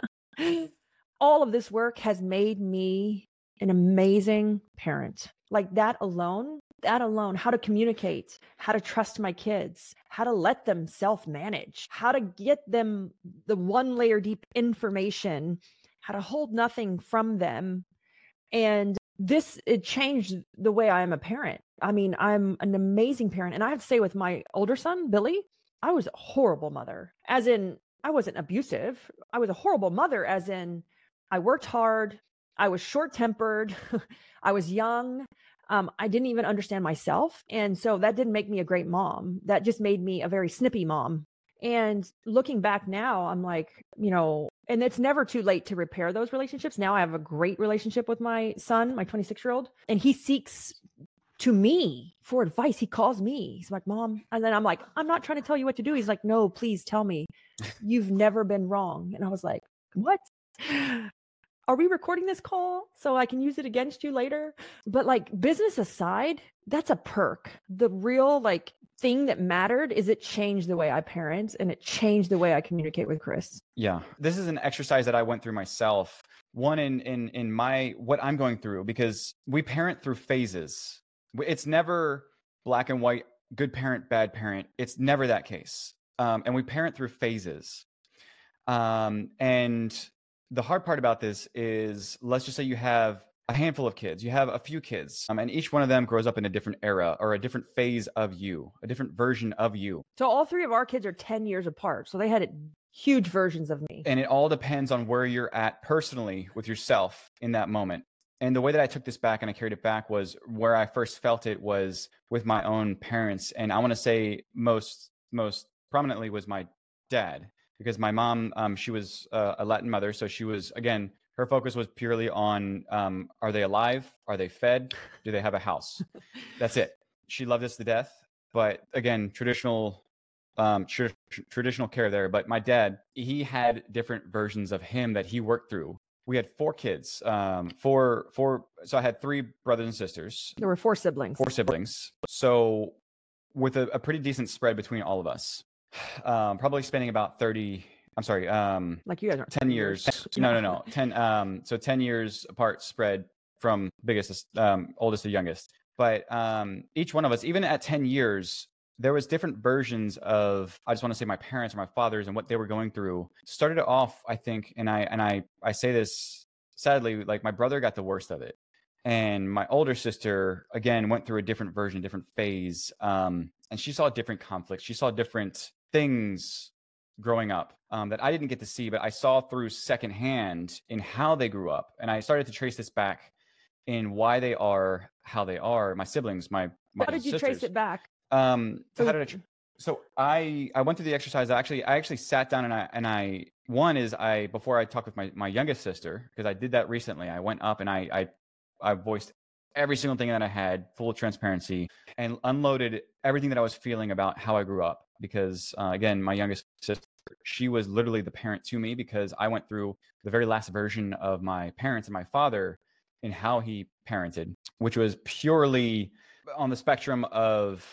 All of this work has made me an amazing parent. Like that alone, how to communicate, how to trust my kids, how to let them self-manage, how to get them the one layer deep information, how to hold nothing from them. And it changed the way I am a parent. I'm an amazing parent. And I have to say with my older son, Billy, I was a horrible mother. As in, I wasn't abusive. I was a horrible mother, as in I worked hard. I was short-tempered. I was young. I didn't even understand myself. And so that didn't make me a great mom. That just made me a very snippy mom. And looking back now, I'm like, and it's never too late to repair those relationships. Now I have a great relationship with my son, my 26-year-old, and he seeks to me for advice. He calls me. He's like, Mom. And then I'm like, I'm not trying to tell you what to do. He's like, no, please tell me. You've never been wrong. And I was like, what? Are we recording this call so I can use it against you later? But like business aside, that's a perk. The real thing that mattered is it changed the way I parent and it changed the way I communicate with Chris. Yeah. This is an exercise that I went through myself. One in my, what I'm going through, because we parent through phases. It's never black and white, good parent, bad parent. It's never that case. And we parent through phases. And the hard part about this is, let's just say you have a handful of kids, you have a few kids, and each one of them grows up in a different era or a different phase of you, a different version of you. So all three of our kids are 10 years apart. So they had huge versions of me. And it all depends on where you're at personally with yourself in that moment. And the way that I took this back and I carried it back was where I first felt it was with my own parents. And I want to say most prominently was my dad, because my mom, she was a Latin mother. So she was, again, her focus was purely on, are they alive? Are they fed? Do they have a house? That's it. She loved us to death. But again, traditional care there. But my dad, he had different versions of him that he worked through. We had 4 kids, so I had 3 brothers and sisters. There were 4 siblings. 4 siblings. So with a pretty decent spread between all of us, probably spanning about 30, I'm sorry, like you guys aren't 10 years. No. 10, so 10 years apart spread from biggest, oldest to youngest. But each one of us, even at 10 years, there was different versions of, I just want to say my parents or my fathers and what they were going through. Started off, I think, and I say this sadly, like my brother got the worst of it. And my older sister, again, went through a different version, different phase. And she saw different conflicts. She saw different things growing up that I didn't get to see, but I saw through secondhand in how they grew up. And I started to trace this back in why they are how they are. My siblings, my how did you trace it back? How did I went through the exercise. I actually sat down and before I talked with my youngest sister, because I did that recently, I went up and I voiced every single thing that I had, full of transparency, and unloaded everything that I was feeling about how I grew up. Because again, my youngest sister, she was literally the parent to me, because I went through the very last version of my parents and my father in how he parented, which was purely on the spectrum of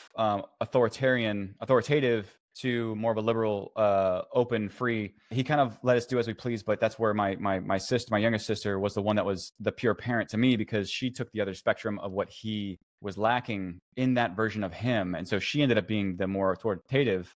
authoritative to more of a liberal, open, free. He kind of let us do as we please, but that's where my youngest sister was the one that was the pure parent to me, because she took the other spectrum of what he was lacking in that version of him. And so she ended up being the more authoritative,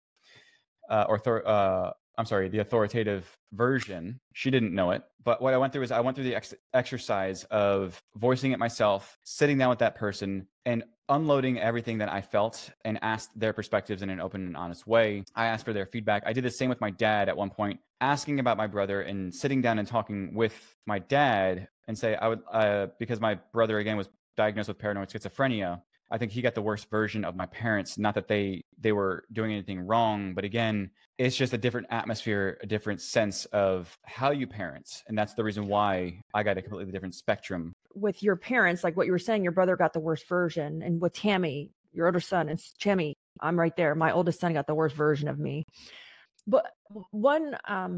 the authoritative version. She didn't know it. But what I went through is I went through the exercise of voicing it myself, sitting down with that person and unloading everything that I felt and asked their perspectives in an open and honest way. I asked for their feedback. I did the same with my dad at one point, asking about my brother and sitting down and talking with my dad and say, I would, because my brother again was diagnosed with paranoid schizophrenia. I think he got the worst version of my parents. Not that they were doing anything wrong, but again, it's just a different atmosphere, a different sense of how you parent. And that's the reason why I got a completely different spectrum. With your parents, like what you were saying, your brother got the worst version. And with Tammy, your older son, and Chemi, I'm right there. My oldest son got the worst version of me. But one,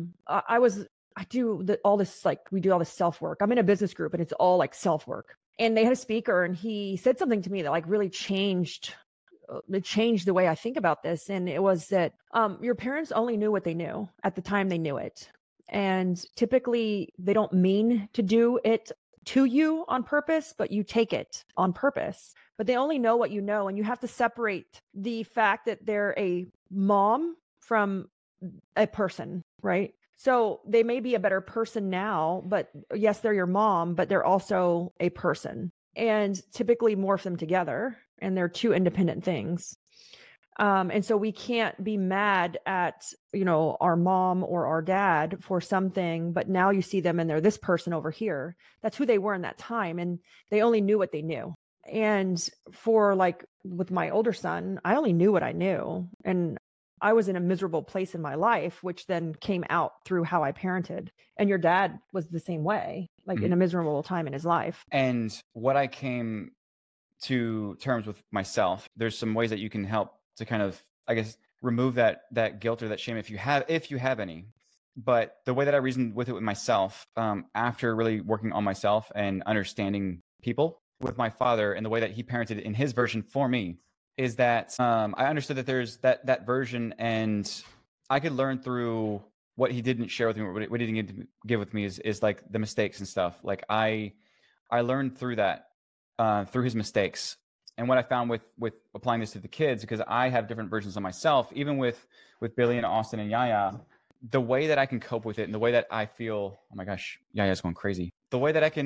I do all this, like we do all this self-work. I'm in a business group and it's all like self-work. And they had a speaker and he said something to me that like really changed the way I think about this. And it was that your parents only knew what they knew at the time they knew it. And typically they don't mean to do it to you on purpose, but you take it on purpose. But they only know what you know. And you have to separate the fact that they're a mom from a person, right? So they may be a better person now, but yes, they're your mom, but they're also a person, and typically morph them together. And they're 2 independent things. And so we can't be mad at, our mom or our dad for something, but now you see them and they're this person over here. That's who they were in that time. And they only knew what they knew. And for like with my older son, I only knew what I knew. And I was in a miserable place in my life, which then came out through how I parented. And your dad was the same way, like in a miserable time in his life. And what I came to terms with myself, there's some ways that you can help to kind of, I guess, remove that guilt or that shame if you have any. But the way that I reasoned with it with myself, after really working on myself and understanding people with my father and the way that he parented in his version for me, is that I understood that there's that version, and I could learn through what he didn't share with me, what he didn't give with me is like the mistakes and stuff. Like I learned through that, through his mistakes. And what I found with applying this to the kids, because I have different versions of myself, even with Billy and Austin and Yaya, the way that I can cope with it and the way that I feel, oh my gosh, Yaya's going crazy. The way that I can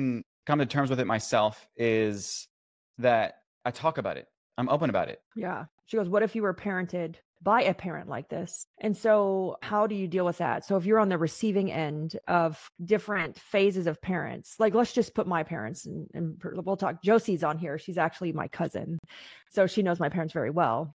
come to terms with it myself is that I talk about it. I'm open about it. Yeah. She goes, what if you were parented by a parent like this? And so how do you deal with that? So if you're on the receiving end of different phases of parents, like let's just put my parents and we'll talk. Josie's on here. She's actually my cousin. So she knows my parents very well.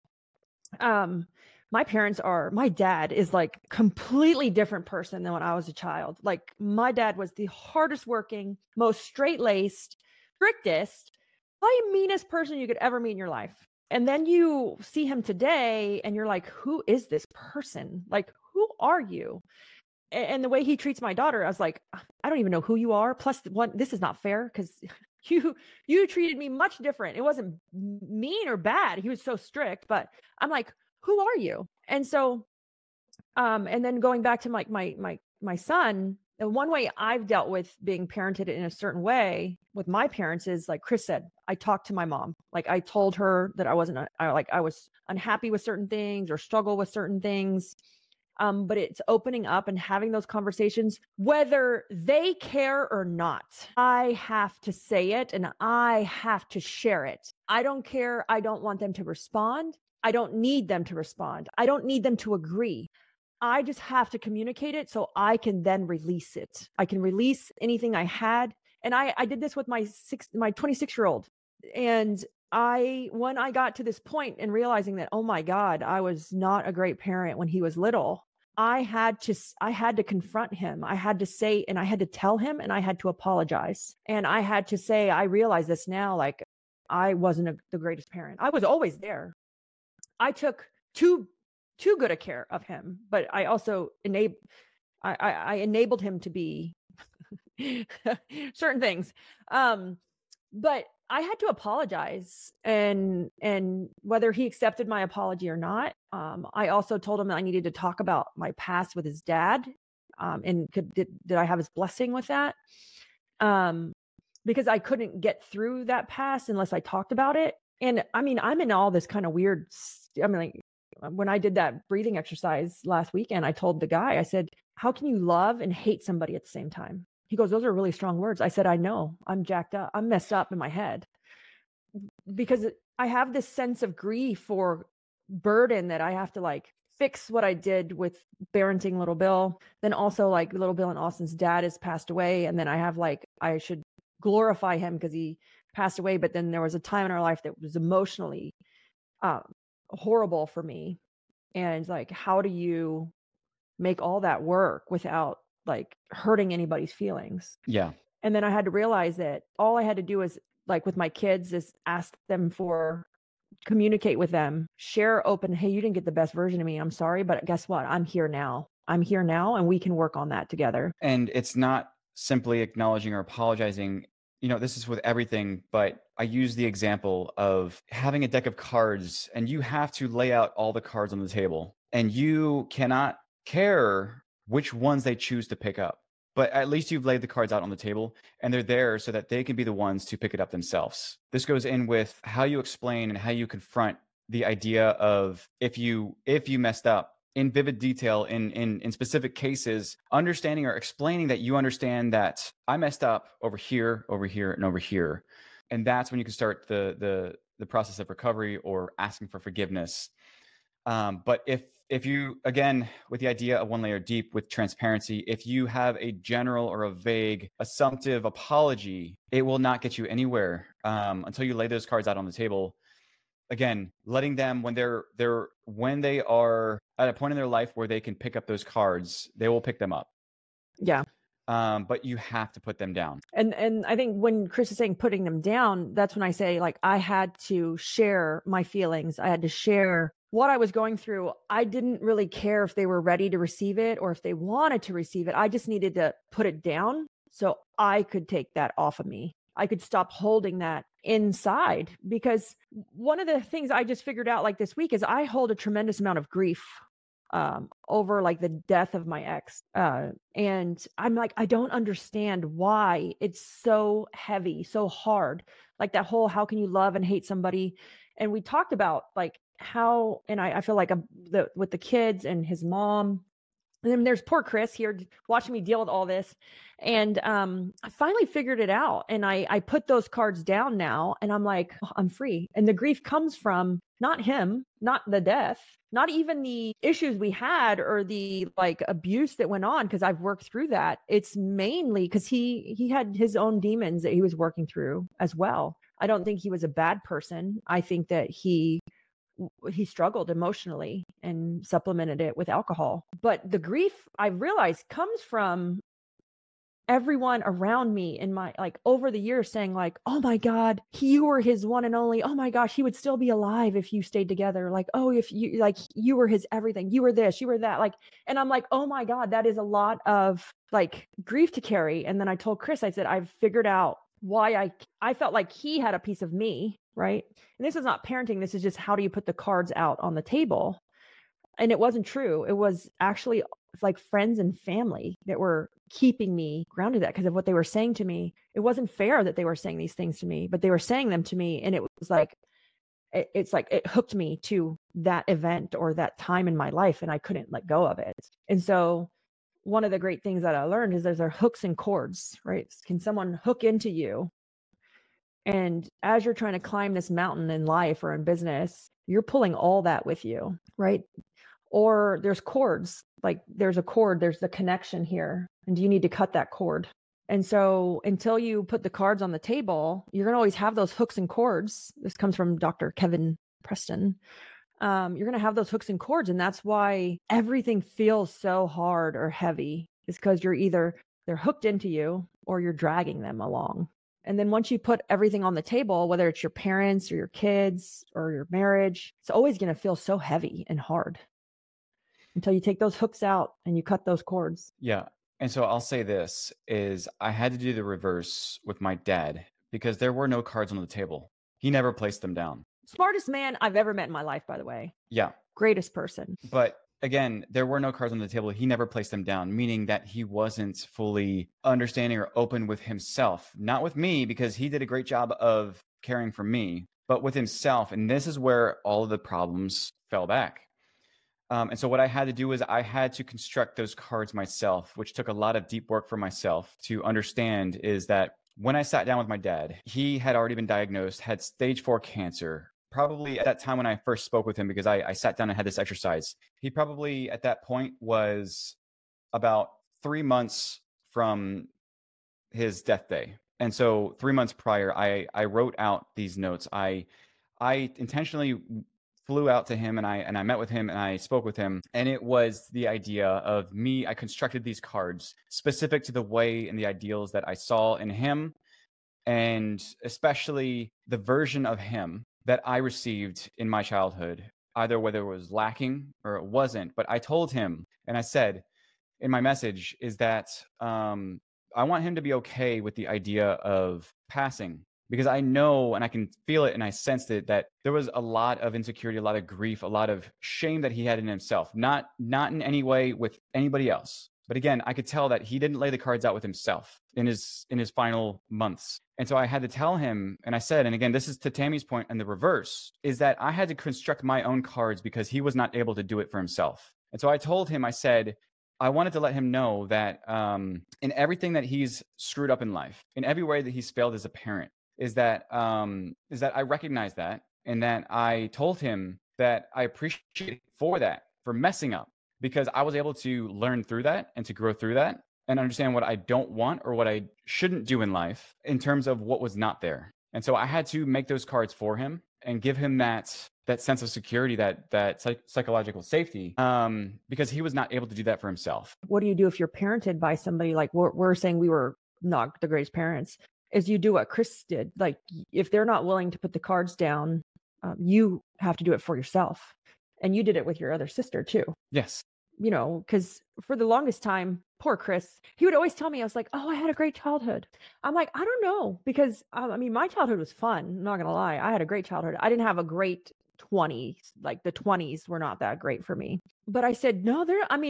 My dad is like completely different person than when I was a child. Like my dad was the hardest working, most straight-laced, strictest, probably meanest person you could ever meet in your life. And then you see him today and you're like, who is this person? Like, who are you? And the way he treats my daughter, I was like, I don't even know who you are. Plus this is not fair because you treated me much different. It wasn't mean or bad. He was so strict, but I'm like, who are you? And so, and then going back to my son, the one way I've dealt with being parented in a certain way with my parents is like Chris said, I talked to my mom. Like I told her that I was unhappy with certain things or struggle with certain things. But it's opening up and having those conversations, whether they care or not. I have to say it and I have to share it. I don't care. I don't want them to respond. I don't need them to respond. I don't need them to agree. I just have to communicate it so I can then release it. I can release anything I had. And I did this with my 26-year-old. And when I got to this point and realizing that, oh my God, I was not a great parent when he was little, I had to confront him. I had to say, and I had to tell him, and I had to apologize. And I had to say, I realize this now, like I wasn't the greatest parent. I was always there. I took too good a care of him, but I also I enabled him to be certain things. But I had to apologize, and whether he accepted my apology or not, I also told him that I needed to talk about my past with his dad, and did I have his blessing with that? Because I couldn't get through that past unless I talked about it. And I mean, I'm in all this kind of weird. I mean, like when I did that breathing exercise last weekend, I told the guy, I said, "How can you love and hate somebody at the same time?" He goes, "Those are really strong words." I said, "I know. I'm jacked up. I'm messed up in my head because I have this sense of grief or burden that I have to like fix what I did with parenting little Bill. Then also like little Bill and Austin's dad has passed away. And then I have like, I should glorify him because he passed away. But then there was a time in our life that was emotionally horrible for me. And like, how do you make all that work without like hurting anybody's feelings? Yeah. And then I had to realize that all I had to do is like with my kids is ask them for, communicate with them, share open, hey, you didn't get the best version of me. I'm sorry, but guess what? I'm here now. And we can work on that together. And it's not simply acknowledging or apologizing. You know, this is with everything, but I use the example of having a deck of cards and you have to lay out all the cards on the table and you cannot care which ones they choose to pick up. But at least you've laid the cards out on the table and they're there so that they can be the ones to pick it up themselves. This goes in with how you explain and how you confront the idea of if you messed up in vivid detail in specific cases, understanding or explaining that you understand that I messed up over here, and over here. And that's when you can start the process of recovery or asking for forgiveness. But if you, again, with the idea of one layer deep with transparency, if you have a general or a vague assumptive apology, it will not get you anywhere until you lay those cards out on the table. Again, letting them when they are at a point in their life where they can pick up those cards, they will pick them up. Yeah. But you have to put them down. And I think when Chris is saying putting them down, that's when I say like I had to share my feelings. I had to share what I was going through. I didn't really care if they were ready to receive it or if they wanted to receive it. I just needed to put it down so I could take that off of me. I could stop holding that inside, because one of the things I just figured out like this week is I hold a tremendous amount of grief over like the death of my ex. And I'm like, I don't understand why it's so heavy, so hard. Like that whole, how can you love and hate somebody? And we talked about like how, and I feel like with the kids and his mom, And then there's poor Chris here watching me deal with all this. And I finally figured it out. And I put those cards down now. And I'm like, oh, I'm free. And the grief comes from not him, not the death, not even the issues we had or the like abuse that went on, because I've worked through that. It's mainly because he had his own demons that he was working through as well. I don't think he was a bad person. I think that he struggled emotionally and supplemented it with alcohol. But the grief, I realized, comes from everyone around me in my, like, over the years saying like, oh my God, you were his one and only. Oh my gosh, he would still be alive if you stayed together. Like, oh, if you, like, you were his everything, you were this, you were that. Like, and I'm like, oh my God, that is a lot of like grief to carry. And then I told Chris, I said, I've figured out why I felt like he had a piece of me, right? And this is not parenting. This is just, how do you put the cards out on the table? And it wasn't true. It was actually like friends and family that were keeping me grounded, that because of what they were saying to me. It wasn't fair that they were saying these things to me, but they were saying them to me. And it was like, it's like it hooked me to that event or that time in my life, and I couldn't let go of it. And so one of the great things that I learned is there's hooks and cords, right? Can someone hook into you? And as you're trying to climb this mountain in life or in business, you're pulling all that with you, right? Or there's cords, like there's a cord, there's the connection here. And you need to cut that cord. And so until you put the cards on the table, you're going to always have those hooks and cords. This comes from Dr. Kevin Preston. You're going to have those hooks and cords. And that's why everything feels so hard or heavy, is because you're either, they're hooked into you or you're dragging them along. And then once you put everything on the table, whether it's your parents or your kids or your marriage, it's always going to feel so heavy and hard until you take those hooks out and you cut those cords. Yeah. And so I'll say this is I had to do the reverse with my dad because there were no cards on the table. He never placed them down. Smartest man I've ever met in my life, by the way. Yeah. Greatest person. But again, there were no cards on the table. He never placed them down, meaning that he wasn't fully understanding or open with himself, not with me, because he did a great job of caring for me, but with himself. And this is where all of the problems fell back. And so what I had to do is I had to construct those cards myself, which took a lot of deep work for myself to understand. Is that when I sat down with my dad, he had already been diagnosed, had stage 4 cancer. Probably at that time when I first spoke with him, because I sat down and had this exercise, he probably at that point was about 3 months from his death day. And so 3 months prior, I wrote out these notes. I intentionally flew out to him and I met with him and I spoke with him. And it was the idea of me. I constructed these cards specific to the way and the ideals that I saw in him, and especially the version of him that I received in my childhood, either whether it was lacking or it wasn't. But I told him, and I said in my message, is that I want him to be okay with the idea of passing, because I know and I can feel it and I sensed it, that there was a lot of insecurity, a lot of grief, a lot of shame that he had in himself, not in any way with anybody else. But again, I could tell that he didn't lay the cards out with himself in his final months. And so I had to tell him, and I said, and again, this is to Tammy's point in the reverse, is that I had to construct my own cards because he was not able to do it for himself. And so I told him, I said, I wanted to let him know that in everything that he's screwed up in life, in every way that he's failed as a parent, is that I recognize that, and that I told him that I appreciate for that, for messing up, because I was able to learn through that and to grow through that and understand what I don't want or what I shouldn't do in life in terms of what was not there. And so I had to make those cards for him and give him that sense of security, that psychological safety, because he was not able to do that for himself. What do you do if you're parented by somebody like we're saying we were not the greatest parents? Is you do what Chris did. Like, if they're not willing to put the cards down, you have to do it for yourself. And you did it with your other sister too. Yes. You know, because for the longest time, poor Chris, he would always tell me, I was like, oh, I had a great childhood. I'm like, I don't know, because I mean, my childhood was fun. I'm not going to lie. I had a great childhood. I didn't have a great 20s. Like the 20s were not that great for me. But I said, no,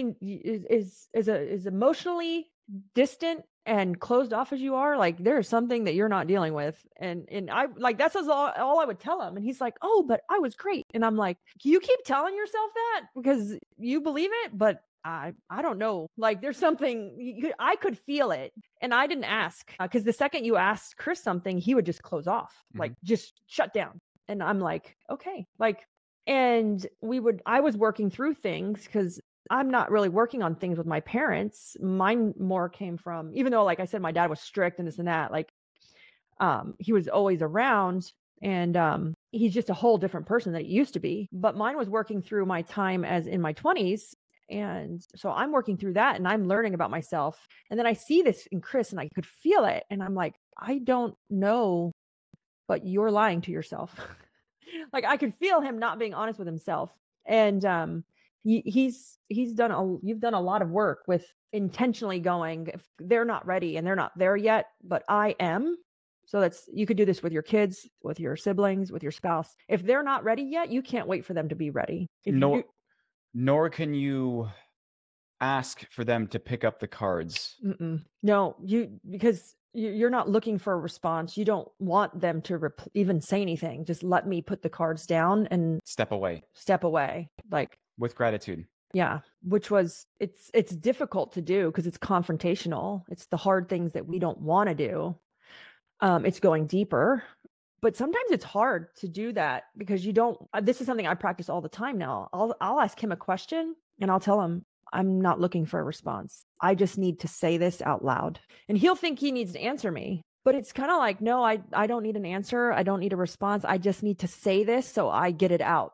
is emotionally distant and closed off as you are, like there's something that you're not dealing with. And I like, that's all I would tell him. And he's like, oh, but I was great. And I'm like, you keep telling yourself that because you believe it, but I don't know. Like there's something I could feel it, and I didn't ask because the second you asked Chris something, he would just close off, like just shut down. And I'm like, okay, like, and I was working through things because I'm not really working on things with my parents. Mine more came from, even though, like I said, my dad was strict and this and that, like, he was always around, and he's just a whole different person than he used to be. But mine was working through my time as in my 20s. And so I'm working through that and I'm learning about myself. And then I see this in Chris and I could feel it. And I'm like, I don't know, but you're lying to yourself. Like I could feel him not being honest with himself. And you've done a lot of work with intentionally going, if they're not ready and they're not there yet, but I am. So you could do this with your kids, with your siblings, with your spouse. If they're not ready yet, you can't wait for them to be ready. Nor can you ask for them to pick up the cards. No, because you're not looking for a response. You don't want them to even say anything. Just let me put the cards down and step away, like with gratitude. Yeah, which was, it's difficult to do because it's confrontational. It's the hard things that we don't want to do. It's going deeper. But sometimes it's hard to do that because this is something I practice all the time now. I'll ask him a question and I'll tell him, I'm not looking for a response. I just need to say this out loud. And he'll think he needs to answer me. But it's kind of like, no, I don't need an answer. I don't need a response. I just need to say this so I get it out.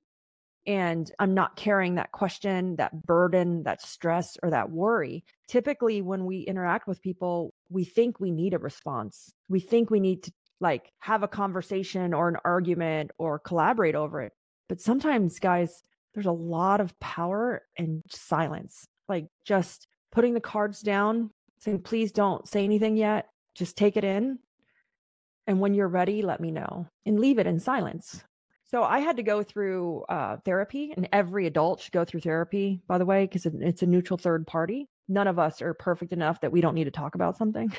And I'm not carrying that question, that burden, that stress, or that worry. Typically, when we interact with people, we think we need a response. We think we need to like have a conversation or an argument or collaborate over it. But sometimes, guys, there's a lot of power in silence, like just putting the cards down, saying, please don't say anything yet. Just take it in. And when you're ready, let me know, and leave it in silence. So I had to go through therapy, and every adult should go through therapy, by the way, because it's a neutral third party. None of us are perfect enough that we don't need to talk about something.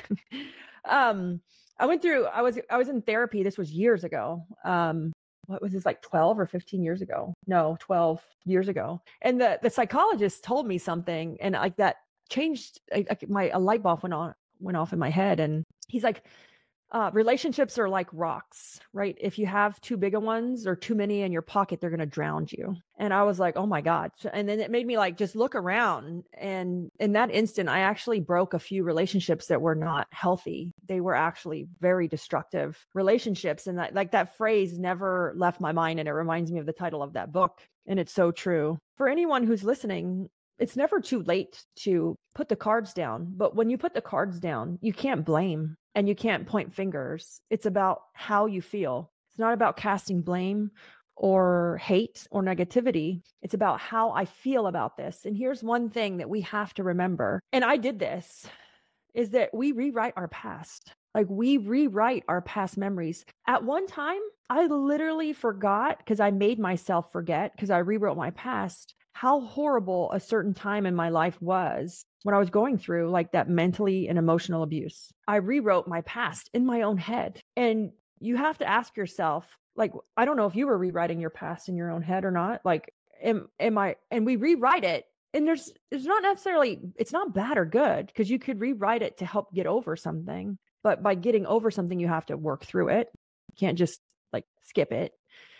I was in therapy. This was years ago. What was this, like 12 or 15 years ago? No, 12 years ago. And the psychologist told me something, and like that changed, a light bulb went off in my head. And he's like, relationships are like rocks, right? If you have too big of ones or too many in your pocket, they're going to drown you. And I was like, oh my God. And then it made me like just look around. And in that instant, I actually broke a few relationships that were not healthy. They were actually very destructive relationships. And that phrase never left my mind. And it reminds me of the title of that book. And it's so true. For anyone who's listening, it's never too late to put the cards down. But when you put the cards down, you can't blame. And you can't point fingers. It's about how you feel. It's not about casting blame or hate or negativity. It's about how I feel about this. And here's one thing that we have to remember, and I did this, is that we rewrite our past. Like we rewrite our past memories. At one time, I literally forgot, because I made myself forget, because I rewrote my past, how horrible a certain time in my life was when I was going through like that mentally and emotional abuse. I rewrote my past in my own head. And you have to ask yourself, like, I don't know if you were rewriting your past in your own head or not. Like, am I, and we rewrite it. And there's not necessarily, it's not bad or good, because you could rewrite it to help get over something. But by getting over something, you have to work through it. You can't just like skip it.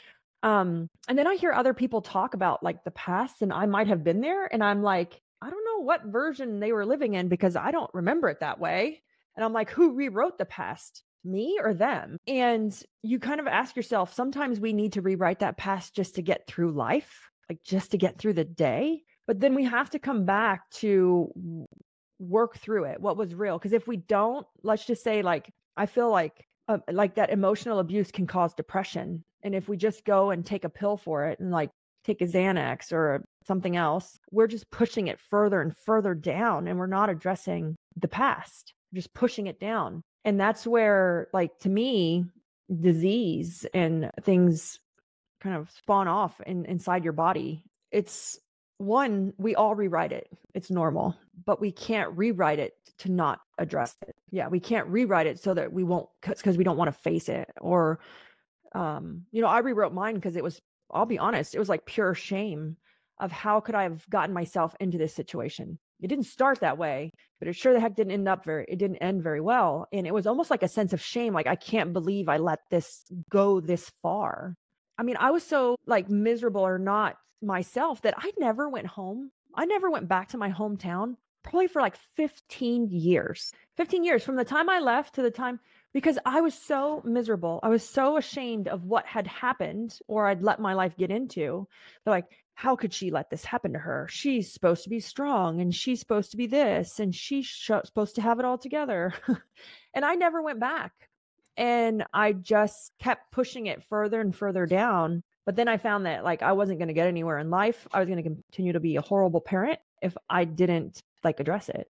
And then I hear other people talk about like the past, and I might have been there, and I'm like, I don't know what version they were living in because I don't remember it that way. And I'm like, who rewrote the past, me or them? And you kind of ask yourself, sometimes we need to rewrite that past just to get through life, like just to get through the day. But then we have to come back to work through it, what was real. Because if we don't, let's just say, like, I feel like that emotional abuse can cause depression. And if we just go and take a pill for it and like take a Xanax or something else, we're just pushing it further and further down, and we're not addressing the past, we're just pushing it down. And that's where, like, to me, disease and things kind of spawn off inside your body. It's one, we all rewrite it. It's normal, but we can't rewrite it to not address it. Yeah, we can't rewrite it so that we won't, because we don't want to face it. Or, I rewrote mine because it was, I'll be honest, it was like pure shame. of how could I have gotten myself into this situation. It didn't start that way, but it sure the heck didn't end very well. And it was almost like a sense of shame. Like, I can't believe I let this go this far. I mean, I was so like miserable or not myself that I never went home. I never went back to my hometown probably for like 15 years. 15 years from the time I left to the time, because I was so miserable. I was so ashamed of what had happened or I'd let my life get into. They're like, how could she let this happen to her? She's supposed to be strong and she's supposed to be this and she's supposed to have it all together. And I never went back. And I just kept pushing it further and further down. But then I found that like I wasn't going to get anywhere in life. I was going to continue to be a horrible parent if I didn't like address it.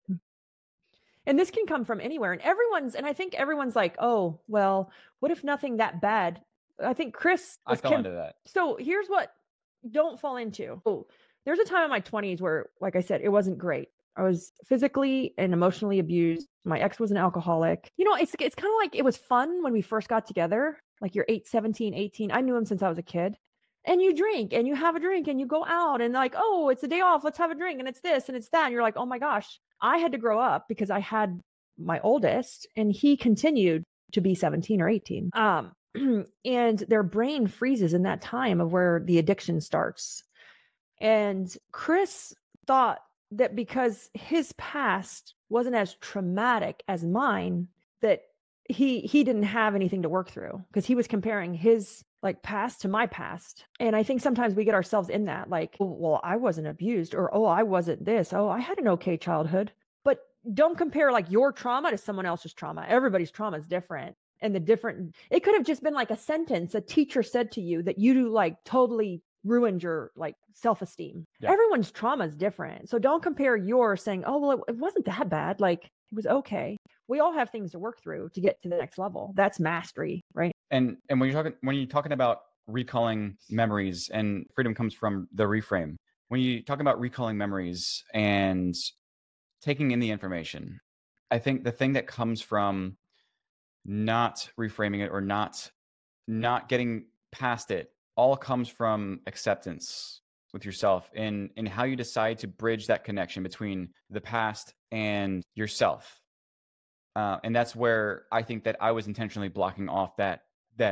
And this can come from anywhere. And I think everyone's like, oh, well, what if nothing that bad? I think Chris. I fell into that. So here's what don't fall into. Oh, there's a time in my 20s where, like I said, it wasn't great. I was physically and emotionally abused. My ex was an alcoholic. You know, it's kind of like it was fun when we first got together. Like you're 17, 18. I knew him since I was a kid. And you drink and you have a drink and you go out and like, oh, it's a day off. Let's have a drink. And it's this and it's that. And you're like, oh my gosh, I had to grow up because I had my oldest and he continued to be 17 or 18. And their brain freezes in that time of where the addiction starts. And Chris thought that because his past wasn't as traumatic as mine, that he didn't have anything to work through because he was comparing his like past to my past. And I think sometimes we get ourselves in that like, well, I wasn't abused or, oh, I wasn't this. Oh, I had an okay childhood. But don't compare like your trauma to someone else's trauma. Everybody's trauma is different. And it could have just been like a sentence a teacher said to you that you like totally ruined your like self-esteem. Yeah. Everyone's trauma is different. So don't compare yours saying, oh, well, it wasn't that bad. Like it was okay. We all have things to work through to get to the next level. That's mastery, right? And when you're talking about recalling memories, and freedom comes from the reframe. When you talk about recalling memories and taking in the information, I think the thing that comes from not reframing it or not getting past it all comes from acceptance with yourself and how you decide to bridge that connection between the past and yourself. And that's where I think that I was intentionally blocking off that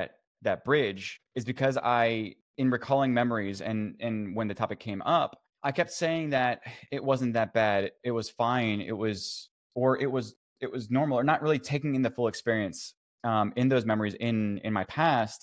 bridge, is because in recalling memories and when the topic came up, I kept saying that it wasn't that bad. It was fine. It was normal, or not really taking in the full experience in those memories in my past.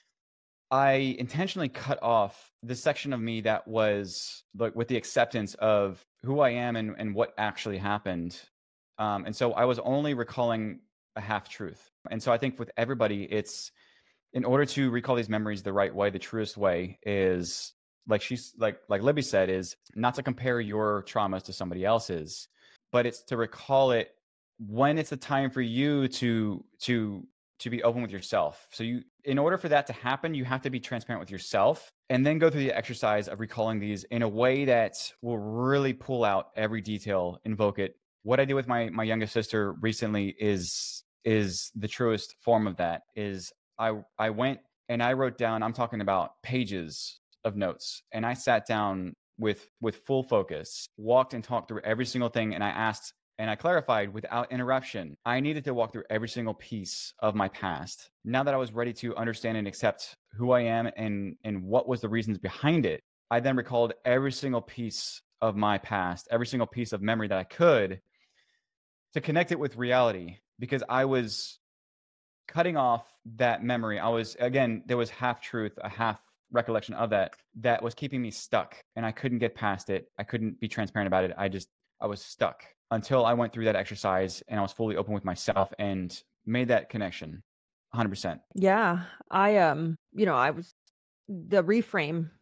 I intentionally cut off the section of me that was like with the acceptance of who I am and what actually happened. And so I was only recalling a half truth. And so I think with everybody, it's in order to recall these memories the right way, the truest way is like Libby said, is not to compare your traumas to somebody else's, but it's to recall it when it's the time for you to be open with yourself. So in order for that to happen, you have to be transparent with yourself and then go through the exercise of recalling these in a way that will really pull out every detail, invoke it. What I did with my youngest sister recently is the truest form of that. Is I went and I wrote down, I'm talking about pages of notes, and I sat down with full focus, walked and talked through every single thing, and I asked and I clarified without interruption. I needed to walk through every single piece of my past. Now that I was ready to understand and accept who I am and what was the reasons behind it, I then recalled every single piece of my past, every single piece of memory that I could, to connect it with reality, because I was cutting off that memory. There was half truth, a half recollection of that was keeping me stuck, and I couldn't get past it. I couldn't be transparent about it. I was stuck until I went through that exercise and I was fully open with myself and made that connection 100%. Yeah. I was the reframe.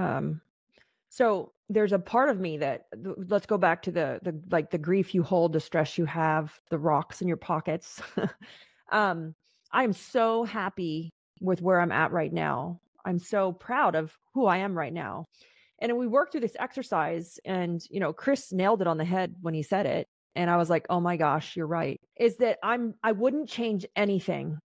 So there's a part of me that, let's go back to the grief you hold, the stress you have, the rocks in your pockets. I am so happy with where I'm at right now. I'm so proud of who I am right now. And we worked through this exercise, and, Chris nailed it on the head when he said it. And I was like, oh my gosh, you're right. Is that I wouldn't change anything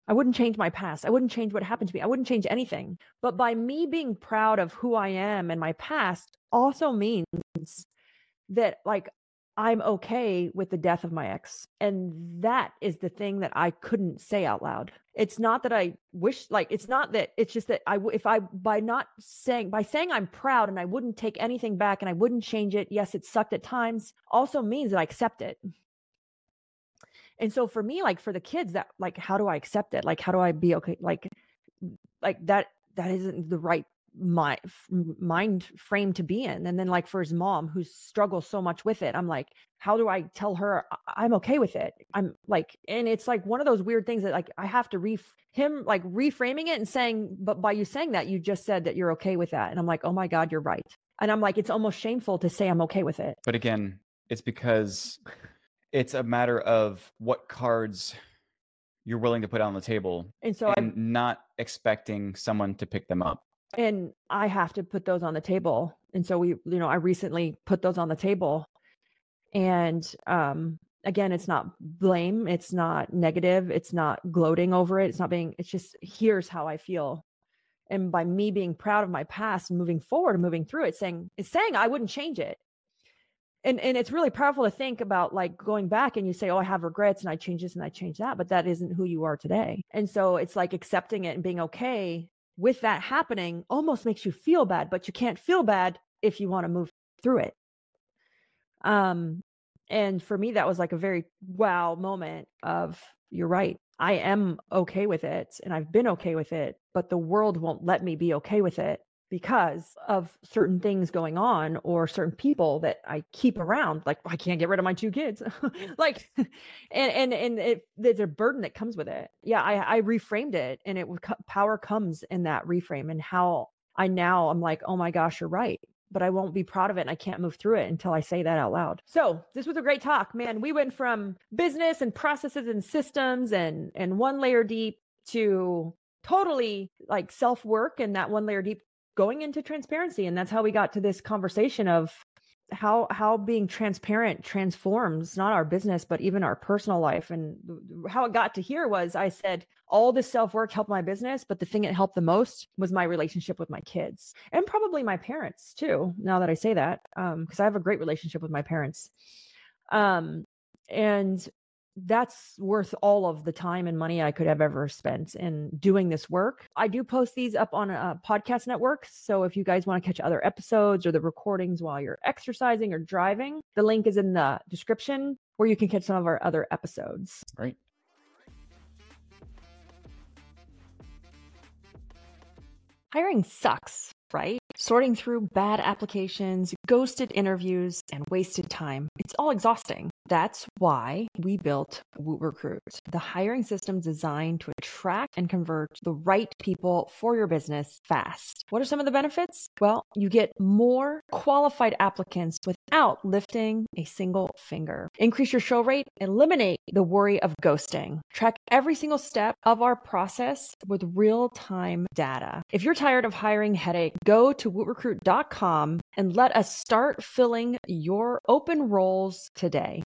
I wouldn't change my past. I wouldn't change what happened to me. I wouldn't change anything. But by me being proud of who I am and my past also means that like I'm okay with the death of my ex. And that is the thing that I couldn't say out loud. It's not that I wish, like, it's not that, it's just that by saying I'm proud and I wouldn't take anything back and I wouldn't change it. Yes, it sucked at times, also means that I accept it. And so for me, like for the kids, that like, how do I accept it? Like, how do I be okay? Like that isn't the right mind frame to be in. And then like for his mom who struggles so much with it, I'm like, how do I tell her I'm okay with it? I'm like, and it's like one of those weird things that like I have to reframing it and saying, but by you saying that, you just said that you're okay with that. And I'm like, oh my God, you're right. And I'm like, it's almost shameful to say I'm okay with it. But again, it's because it's a matter of what cards you're willing to put on the table, and so and not expecting someone to pick them up. And I have to put those on the table. And so I recently put those on the table. And again, it's not blame. It's not negative. It's not gloating over it. It's just, here's how I feel. And by me being proud of my past and moving forward and moving through it, saying I wouldn't change it. And it's really powerful to think about, like going back and you say, oh, I have regrets and I changed this and I changed that, but that isn't who you are today. And so it's like accepting it and being okay with that happening almost makes you feel bad, but you can't feel bad if you want to move through it. And for me, that was like a very wow moment of, you're right. I am okay with it and I've been okay with it, but the world won't let me be okay with it because of certain things going on or certain people that I keep around. Like, I can't get rid of my 2 kids. Like, and there's a burden that comes with it. Yeah. I reframed it, and power comes in that reframe, and how I'm like, oh my gosh, you're right. But I won't be proud of it, and I can't move through it until I say that out loud. So this was a great talk, man. We went from business and processes and systems and 1 layer deep to totally like self-work, and that 1 layer deep going into transparency. And that's how we got to this conversation of how being transparent transforms not our business, but even our personal life. And how it got to here was, I said, all this self-work helped my business, but the thing that helped the most was my relationship with my kids, and probably my parents too, now that I say that, because I have a great relationship with my parents. And that's worth all of the time and money I could have ever spent in doing this work. I do post these up on a podcast network. So if you guys want to catch other episodes or the recordings while you're exercising or driving, the link is in the description where you can catch some of our other episodes. Right. Hiring sucks, right? Sorting through bad applications, ghosted interviews, and wasted time. It's all exhausting. That's why we built WootRecruit, the hiring system designed to attract and convert the right people for your business fast. What are some of the benefits? Well, you get more qualified applicants without lifting a single finger. Increase your show rate, eliminate the worry of ghosting. Track every single step of our process with real-time data. If you're tired of hiring headache, go to wootrecruit.com and let us start filling your open roles today.